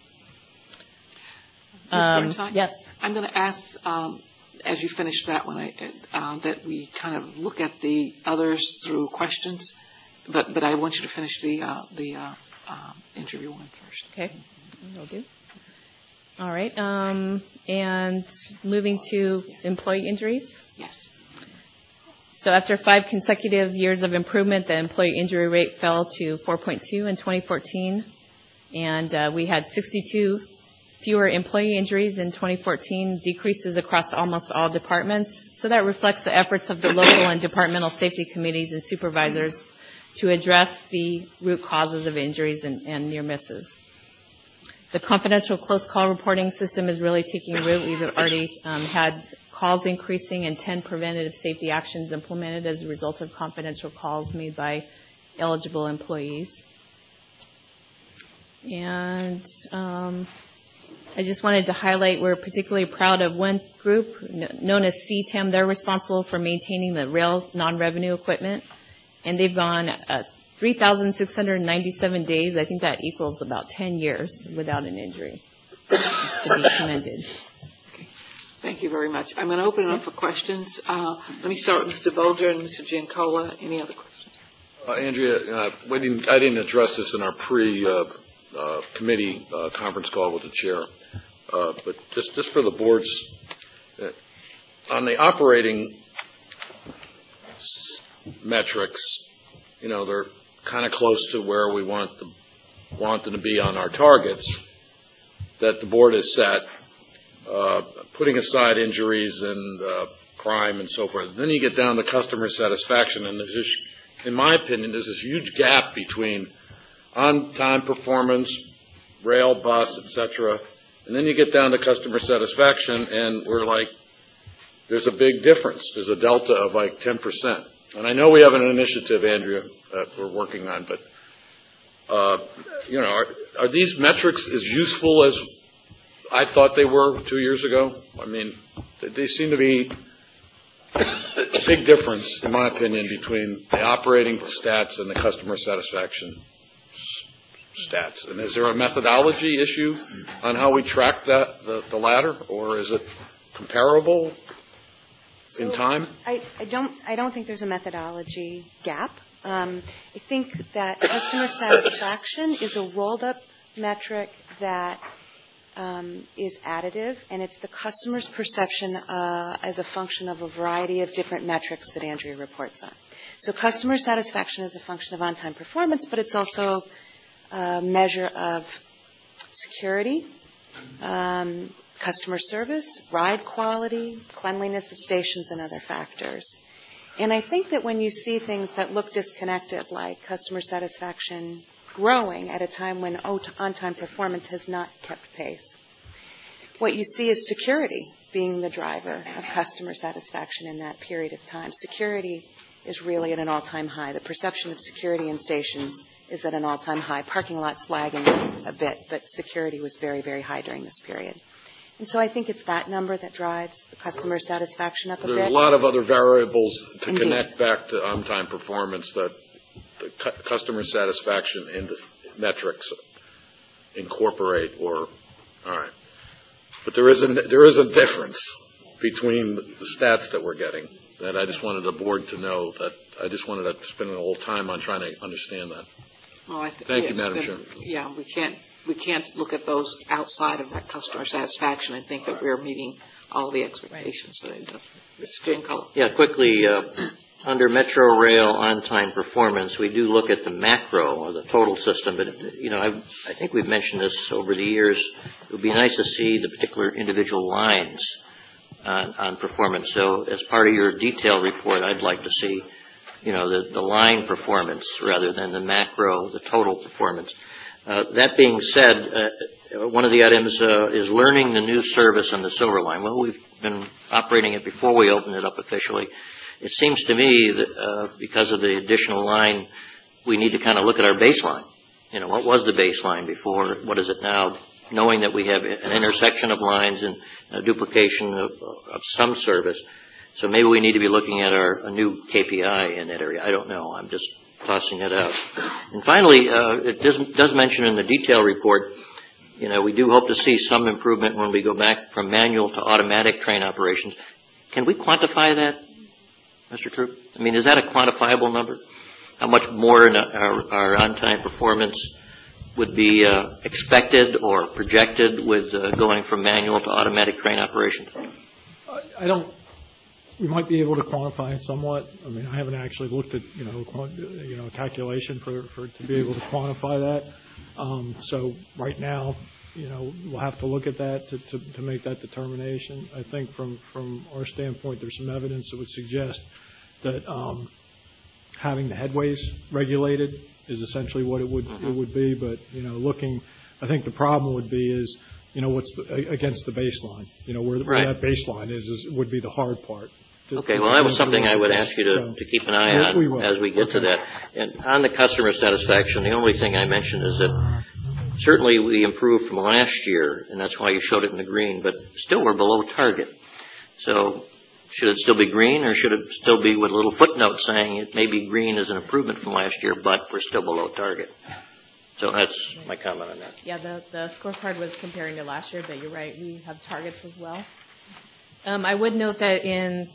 Um, yes. I'm going to ask, um, as you finish that one, I, uh, that we kind of look at the others through questions, but but I want you to finish the uh, the uh, uh, interview one first. Okay, will do. All right, um, and moving to employee injuries. Yes. So after five consecutive years of improvement, the employee injury rate fell to four point two in twenty fourteen, and uh, we had sixty-two fewer employee injuries in twenty fourteen, decreases across almost all departments. So that reflects the efforts of the local and departmental safety committees and supervisors to address the root causes of injuries and, and near misses. The confidential close call reporting system is really taking root. We've already um, had calls increasing and ten preventative safety actions implemented as a result of confidential calls made by eligible employees. And um, I just wanted to highlight we're particularly proud of one group known as C T E M. They're responsible for maintaining the rail non-revenue equipment, and they've gone uh, three thousand six hundred ninety-seven days. I think that equals about ten years without an injury. To be commended. Okay. Thank you very much. I'm going to open it up for questions. Uh, let me start with Mister Bolger and Mister Giancola. Any other questions? Uh, Andrea, uh, we didn't, I didn't address this in our pre-committee uh, uh, uh, conference call with the chair, uh, but just, just for the board's, uh, on the operating metrics, you know, they're kind of close to where we want them, want them to be on our targets that the board has set, uh, putting aside injuries and uh, crime and so forth. Then you get down to customer satisfaction, and there's this, in my opinion, there's this huge gap between on-time performance, rail, bus, et cetera, and then you get down to customer satisfaction, and we're like, there's a big difference. There's a delta of like ten percent. And I know we have an initiative, Andrea, that we're working on, but, uh, you know, are, are these metrics as useful as I thought they were two years ago? I mean, they, they seem to be a big difference, in my opinion, between the operating stats and the customer satisfaction stats. And is there a methodology issue on how we track that, the, the latter, or is it comparable so in time? I, I don't. I don't think there's a methodology gap. Um, I think that customer satisfaction is a rolled-up metric that um, is additive, and it's the customer's perception uh, as a function of a variety of different metrics that Andrea reports on. So customer satisfaction is a function of on-time performance, but it's also a measure of security, um, customer service, ride quality, cleanliness of stations, and other factors. And I think that when you see things that look disconnected, like customer satisfaction growing at a time when on-time performance has not kept pace, what you see is security being the driver of customer satisfaction in that period of time. Security is really at an all-time high. The perception of security in stations is at an all-time high. Parking lots lagging a bit, but security was very, very high during this period. And so I think it's that number that drives the customer satisfaction up a There's bit. There's a lot of other variables to Indeed. Connect back to on-time performance that the cu- customer satisfaction in the metrics incorporate or, all right. But there is a, there is a difference between the stats that we're getting that I just wanted the board to know that I just wanted to spend a little time on trying to understand that. Well, I th- Thank yes, you, Madam but, Chair. Yeah, we can't we can't look at those outside of that customer satisfaction and think that we're meeting all the expectations. So, Mister Giancarlo. Yeah, quickly, uh, under Metro Rail on-time performance, we do look at the macro or the total system, but, you know, I, I think we've mentioned this over the years. It would be nice to see the particular individual lines on, on performance. So as part of your detail report, I'd like to see, you know, the, the line performance rather than the macro, the total performance. Uh, that being said, uh, one of the items uh, is learning the new service on the Silver Line. Well, we've been operating it before we opened it up officially. It seems to me that uh, because of the additional line, we need to kind of look at our baseline. You know, what was the baseline before? What is it now? Knowing that we have an intersection of lines and a duplication of, of some service. So maybe we need to be looking at our a new K P I in that area. I don't know. I'm just tossing it out. And finally, uh, it does, does mention in the detail report, you know, we do hope to see some improvement when we go back from manual to automatic train operations. Can we quantify that, Mister Troop? I mean, is that a quantifiable number? How much more in our, our on-time performance would be uh, expected or projected with uh, going from manual to automatic train operations? I don't. We might be able to quantify it somewhat. I mean, I haven't actually looked at, you know, quant, you know, a calculation for, for to be able to quantify that. Um, so right now, you know, we'll have to look at that to, to, to make that determination. I think from, from our standpoint, there's some evidence that would suggest that um, having the headways regulated is essentially what it would mm-hmm. it would be. But, you know, looking, I think the problem would be is, you know, what's the, against the baseline. You know, where, right. where that baseline is, is would be the hard part. To, okay, to well, that was something I would ask you to, so, to keep an eye on we as we get okay. to that. And on the customer satisfaction, the only thing I mentioned is that certainly we improved from last year, and that's why you showed it in the green, but still we're below target. So should it still be green, or should it still be with a little footnote saying it may be green as an improvement from last year, but we're still below target? So that's my comment on that. Yeah, the, the scorecard was comparing to last year, but you're right, we have targets as well. Um, I would note that in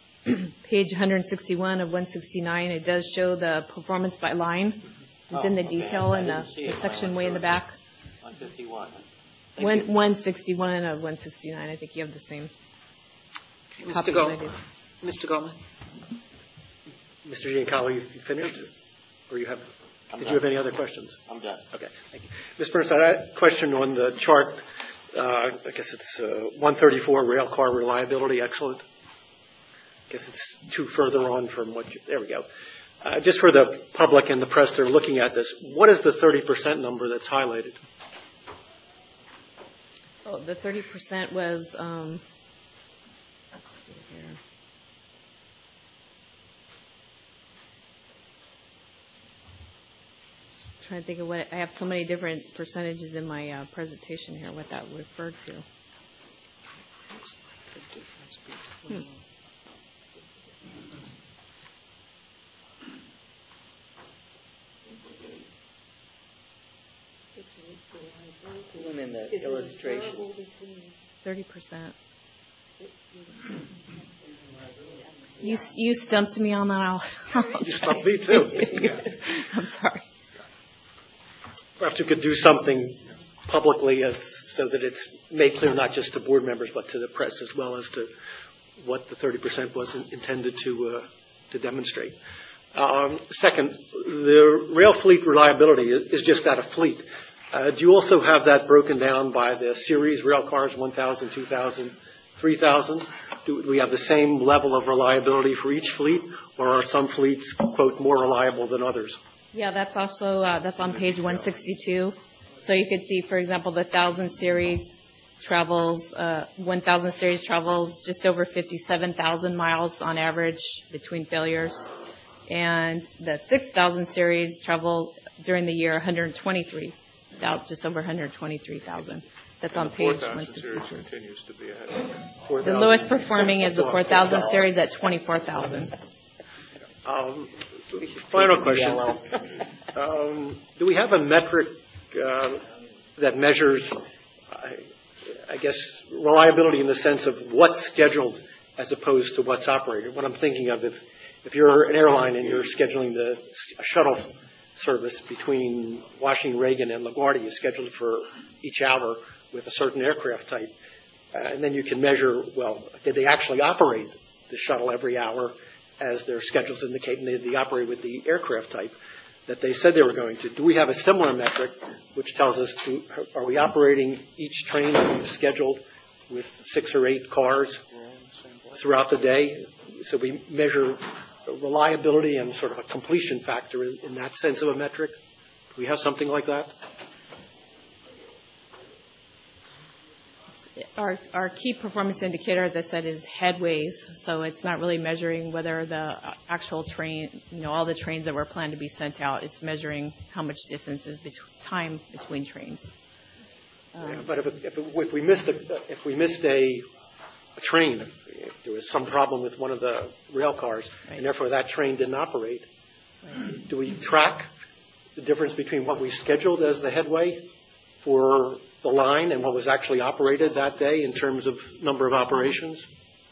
page one sixty-one of one sixty-nine, it does show the performance by line. It's oh, in the detail okay. in the, the section way in the back. one fifty-one. One, one sixty-one of one sixty-nine. I think you have the same. Okay, Mister Goldman. Mister Goldman. Mister Giancarlo, you, you finished? Or you have? I'm did done. you have any other questions? I'm done. Okay, thank you. Miz Burnside, I had a question on the chart. Uh, I guess it's uh, one thirty-four rail car reliability excellent. I guess it's two further on from what you, there we go. Uh, just for the public and the press that are looking at this, what is the thirty percent number that's highlighted? Oh, the thirty percent was, um, let's see here. I'm trying to think of what, I have so many different percentages in my uh, presentation here, what that referred to. Hmm. In the illustration. thirty percent. You, you stumped me on that. I'll, I'll you stumped me too. I'm sorry. Perhaps you could do something publicly as, so that it's made clear not just to board members but to the press as well as to what the thirty percent was intended to uh, to demonstrate. Um, second, the rail fleet reliability is, is just that, a fleet. Uh, do you also have that broken down by the series, rail cars one thousand, two thousand, three thousand? Do we have the same level of reliability for each fleet, or are some fleets, quote, more reliable than others? Yeah, that's also, uh, that's on page one sixty-two. So you could see, for example, the one thousand series travels, uh, one thousand series travels just over fifty-seven thousand miles on average between failures. And the six thousand series travel during the year one hundred twenty-three, just over one hundred twenty-three thousand. That's on page one sixty-two. Continues to be ahead. The lowest performing is the four thousand series at twenty-four thousand. Um, final question. Um, do we have a metric uh, that measures, I, I guess, reliability in the sense of what's scheduled as opposed to what's operated? What I'm thinking of, if, if you're an airline and you're scheduling the a shuttle service between Washington Reagan and LaGuardia is scheduled for each hour with a certain aircraft type. Uh, and then you can measure, well, did they actually operate the shuttle every hour as their schedules indicate, and did they operate with the aircraft type that they said they were going to? Do we have a similar metric which tells us, to, are we operating each train that we've scheduled with six or eight cars throughout the day? So we measure reliability and sort of a completion factor in, in that sense of a metric. Do we have something like that? Our, our key performance indicator, as I said, is headways. So it's not really measuring whether the actual train, you know, all the trains that were planned to be sent out. It's measuring how much distance is between, time between trains. Um, yeah, but if, it, if, it, if we missed a, if we missed a, a train, if there was some problem with one of the rail cars, right, and therefore that train didn't operate, right, do we track the difference between what we scheduled as the headway for the line and what was actually operated that day in terms of number of operations?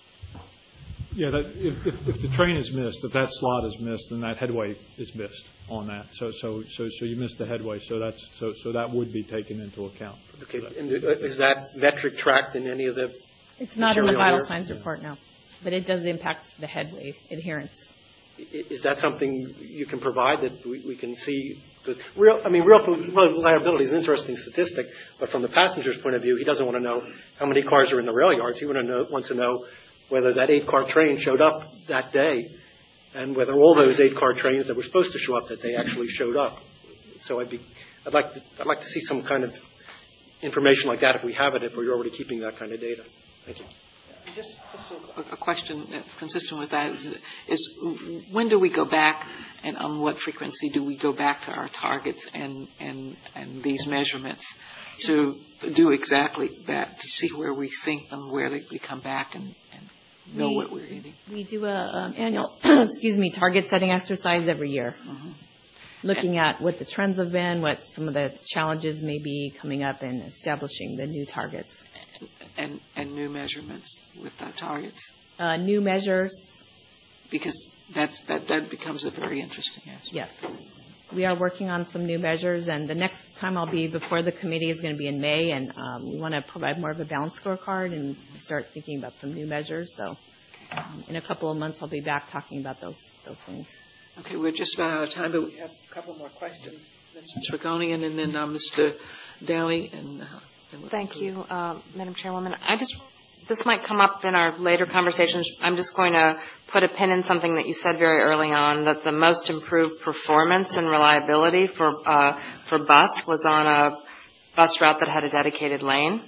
Yeah, that, if, if, if the train is missed, if that slot is missed, then that headway is missed on that. So, so, so, so you missed the headway. So that's so, so that would be taken into account. Okay, and is that metric tracked in any of the? It's not in the vital signs report, no, but it does impact the headway adherence. Is that something you can provide that we, we can see? Because real, I mean, real reliability is an interesting statistic, but from the passenger's point of view, he doesn't want to know how many cars are in the rail yards. He want to know, wants to know whether that eight-car train showed up that day, and whether all those eight-car trains that were supposed to show up that day actually showed up. So I'd be, I'd like to, I'd like to see some kind of information like that if we have it, if we're already keeping that kind of data. Thank you. Just a question that's consistent with that is, is when do we go back, and on what frequency do we go back to our targets and, and, and these measurements to do exactly that, to see where we think them, where they, we come back and, and know we, what we're eating? We do a um, annual, excuse me, target setting exercise every year. Mm-hmm. Looking and, at what the trends have been, what some of the challenges may be coming up, and establishing the new targets. And, and new measurements with the targets. Uh, new measures. Because that's, that, that becomes a very interesting aspect. Yes. We are working on some new measures, and the next time I'll be before the committee is going to be in May, and um, we want to provide more of a balanced scorecard and start thinking about some new measures. So um, in a couple of months, I'll be back talking about those, those things. Okay, we're just about out of time, but we have a couple more questions. Mister Trigonian and then uh, Mister Downey. And, uh, Thank you, uh, Madam Chairwoman. I just, this might come up in our later conversations. I'm just going to put a pin in something that you said very early on, that the most improved performance and reliability for uh, for bus was on a bus route that had a dedicated lane.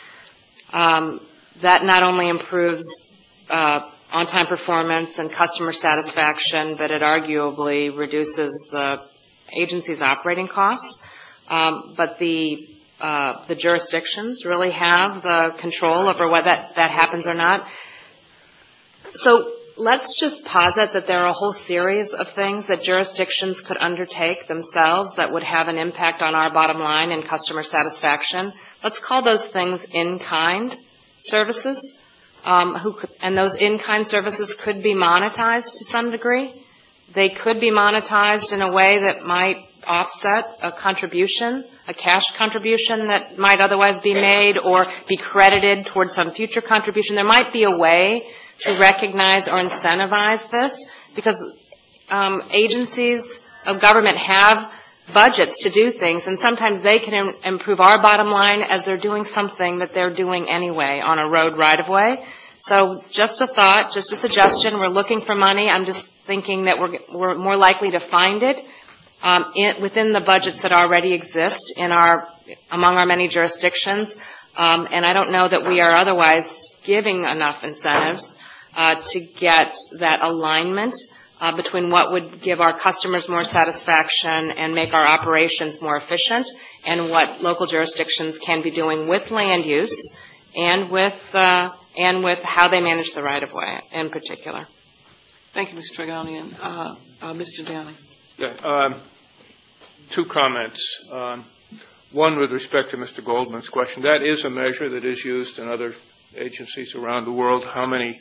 Um, that not only improves uh, on-time performance and customer satisfaction, but it arguably reduces the agency's operating costs. Um, but the Uh, the jurisdictions really have the control over whether that, that happens or not. So let's just posit that there are a whole series of things that jurisdictions could undertake themselves that would have an impact on our bottom line and customer satisfaction. Let's call those things in-kind services, um, who could, and those in-kind services could be monetized to some degree. They could be monetized in a way that might offset a contribution, a cash contribution that might otherwise be made, or be credited towards some future contribution. There might be a way to recognize or incentivize this, because um, agencies of government have budgets to do things, and sometimes they can im- improve our bottom line as they're doing something that they're doing anyway on a road right-of-way. So just a thought, just a suggestion. We're looking for money. I'm just thinking that we're, we're more likely to find it Um, in, within the budgets that already exist in our, among our many jurisdictions, um, and I don't know that we are otherwise giving enough incentives uh, to get that alignment uh, between what would give our customers more satisfaction and make our operations more efficient, and what local jurisdictions can be doing with land use and with uh, and with how they manage the right-of-way in particular. Thank you, Mister Trigonian. Uh, uh, Mister Downey. Yeah, um, two comments. Um, one with respect to Mister Goldman's question. That is a measure that is used in other agencies around the world, how many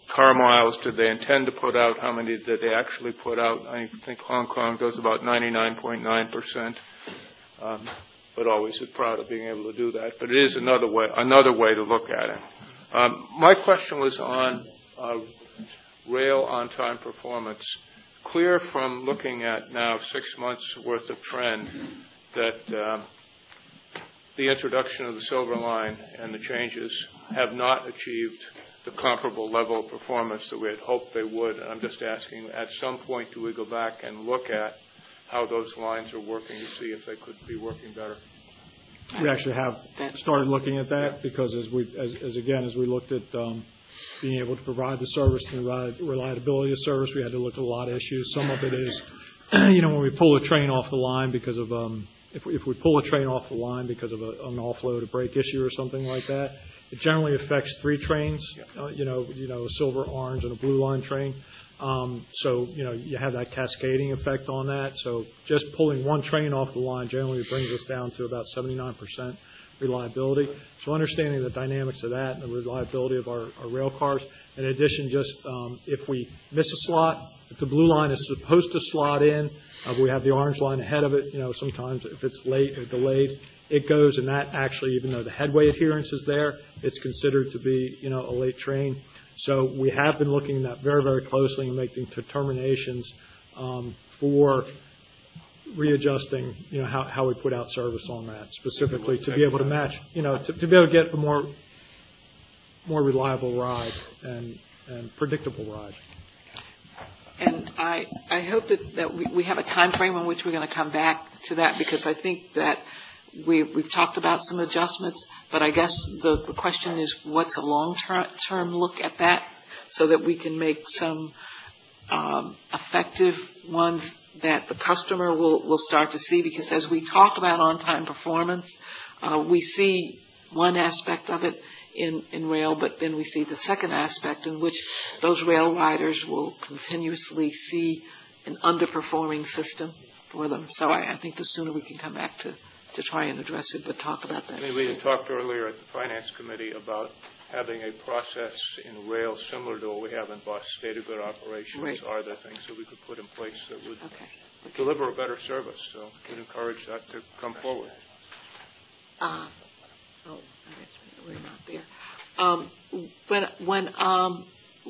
car miles did they intend to put out? How many did they actually put out? I think Hong Kong does about ninety-nine point nine percent, um, but always is proud of being able to do that. But it is another way, another way to look at it. Um, my question was on uh, rail on-time performance. Clear from looking at now six months worth of trend that um, the introduction of the Silver Line and the changes have not achieved the comparable level of performance that we had hoped they would. And I'm just asking, at some point, do we go back and look at how those lines are working to see if they could be working better? We actually have started looking at that because as we, as, as again, as we looked at um, being able to provide the service and the reliability of service, we had to look at a lot of issues. Some of it is, you know, when we pull a train off the line because of, um, if, we, if we pull a train off the line because of a, an offload, a brake issue or something like that, it generally affects three trains, uh, you know, you know, a silver, orange, and a blue line train. Um, so, you know, you have that cascading effect on that. So just pulling one train off the line generally brings us down to about seventy-nine percent reliability. So understanding the dynamics of that and the reliability of our, our rail cars. In addition, just um, if we miss a slot, if the blue line is supposed to slot in, uh, we have the orange line ahead of it. You know, sometimes if it's late or delayed, it goes, and that actually, even though the headway adherence is there, it's considered to be, you know, a late train. So we have been looking at that very, very closely and making determinations um, for readjusting, you know, how, how we put out service on that specifically to be able to match, you know, to, to be able to get a more more reliable ride and, and predictable ride. And I, I hope that, that we, we have a time frame in which we're going to come back to that, because I think that we, we've talked about some adjustments, but I guess the, the question is what's a long-term look at that so that we can make some um, effective ones that the customer will, will start to see, because as we talk about on-time performance, uh, we see one aspect of it in, in rail, but then we see the second aspect in which those rail riders will continuously see an underperforming system for them. So I, I think the sooner we can come back to, to try and address it, but talk about that. I mean, we had talked earlier at the Finance Committee about having a process in rail similar to what we have in bus, state of good operations. Right. Are there things that we could put in place that would okay. Okay. deliver a better service? So we'd encourage that to come forward. Uh, oh, we're not there. Um, when when um,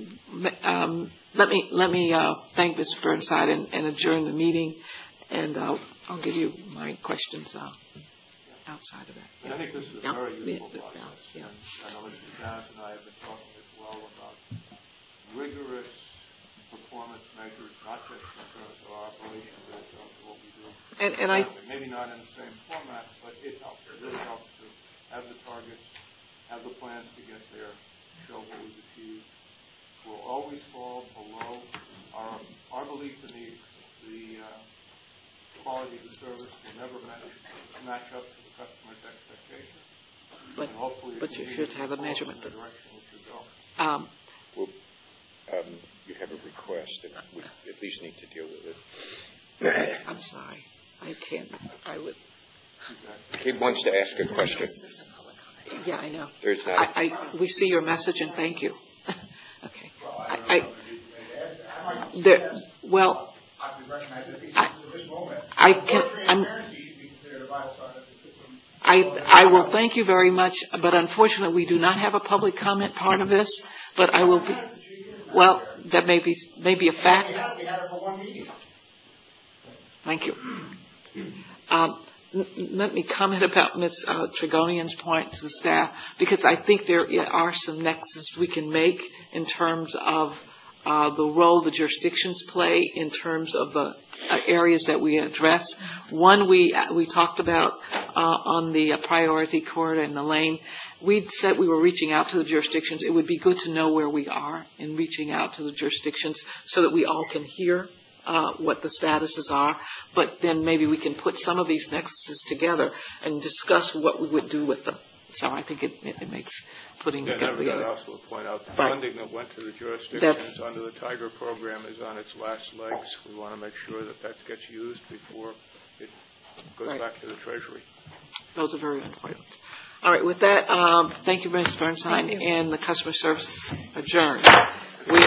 um, let me let me uh, thank Mister Burnside and, and adjourn the meeting, and uh, I'll give you my questions uh, outside of that. And I think this is a yeah. very useful yeah. process. Yeah. And I know Mister Jones and I have been talking as well about rigorous performance measures, not just in terms of our operations, but in terms of what we do. And, and I maybe not in the same format, but it helps. It really helps to have the targets, have the plans to get there, show what we've achieved. We'll always fall below our our belief in the the uh, quality of the service will never match match up to the customer's expectations. But, and hopefully but you should have a measurement. In the direction we should go. Um, well, um, you have a request, and we at least need to deal with it. I'm sorry. I can't. I would. He wants to ask a question. Yeah, I know. There's not. I, I, we see your message and thank you. Okay. I, I, there, well, I, I can, I'm, I, I will thank you very much, but unfortunately we do not have a public comment part of this, but I will be, well, that may be, may be a fact. Thank you. Um, Let me comment about Miz Uh, Trigonian's point to the staff, because I think there are some nexus we can make in terms of uh, the role the jurisdictions play in terms of the uh, areas that we address. One we uh, we talked about uh, on the uh, priority corridor in the lane. We said we were reaching out to the jurisdictions. It would be good to know where we are in reaching out to the jurisdictions so that we all can hear Uh, what the statuses are, but then maybe we can put some of these nexuses together and discuss what we would do with them. So I think it, it, it makes putting yeah, together. Yeah, I also would point out the right. funding that went to the jurisdictions That's, under the Tiger program is on its last legs. We want to make sure that that gets used before it It goes Right. back to the Treasury. Those are very important. All right, with that, um, thank you, Miz Bernstein, Thank you. and the customer service adjourned.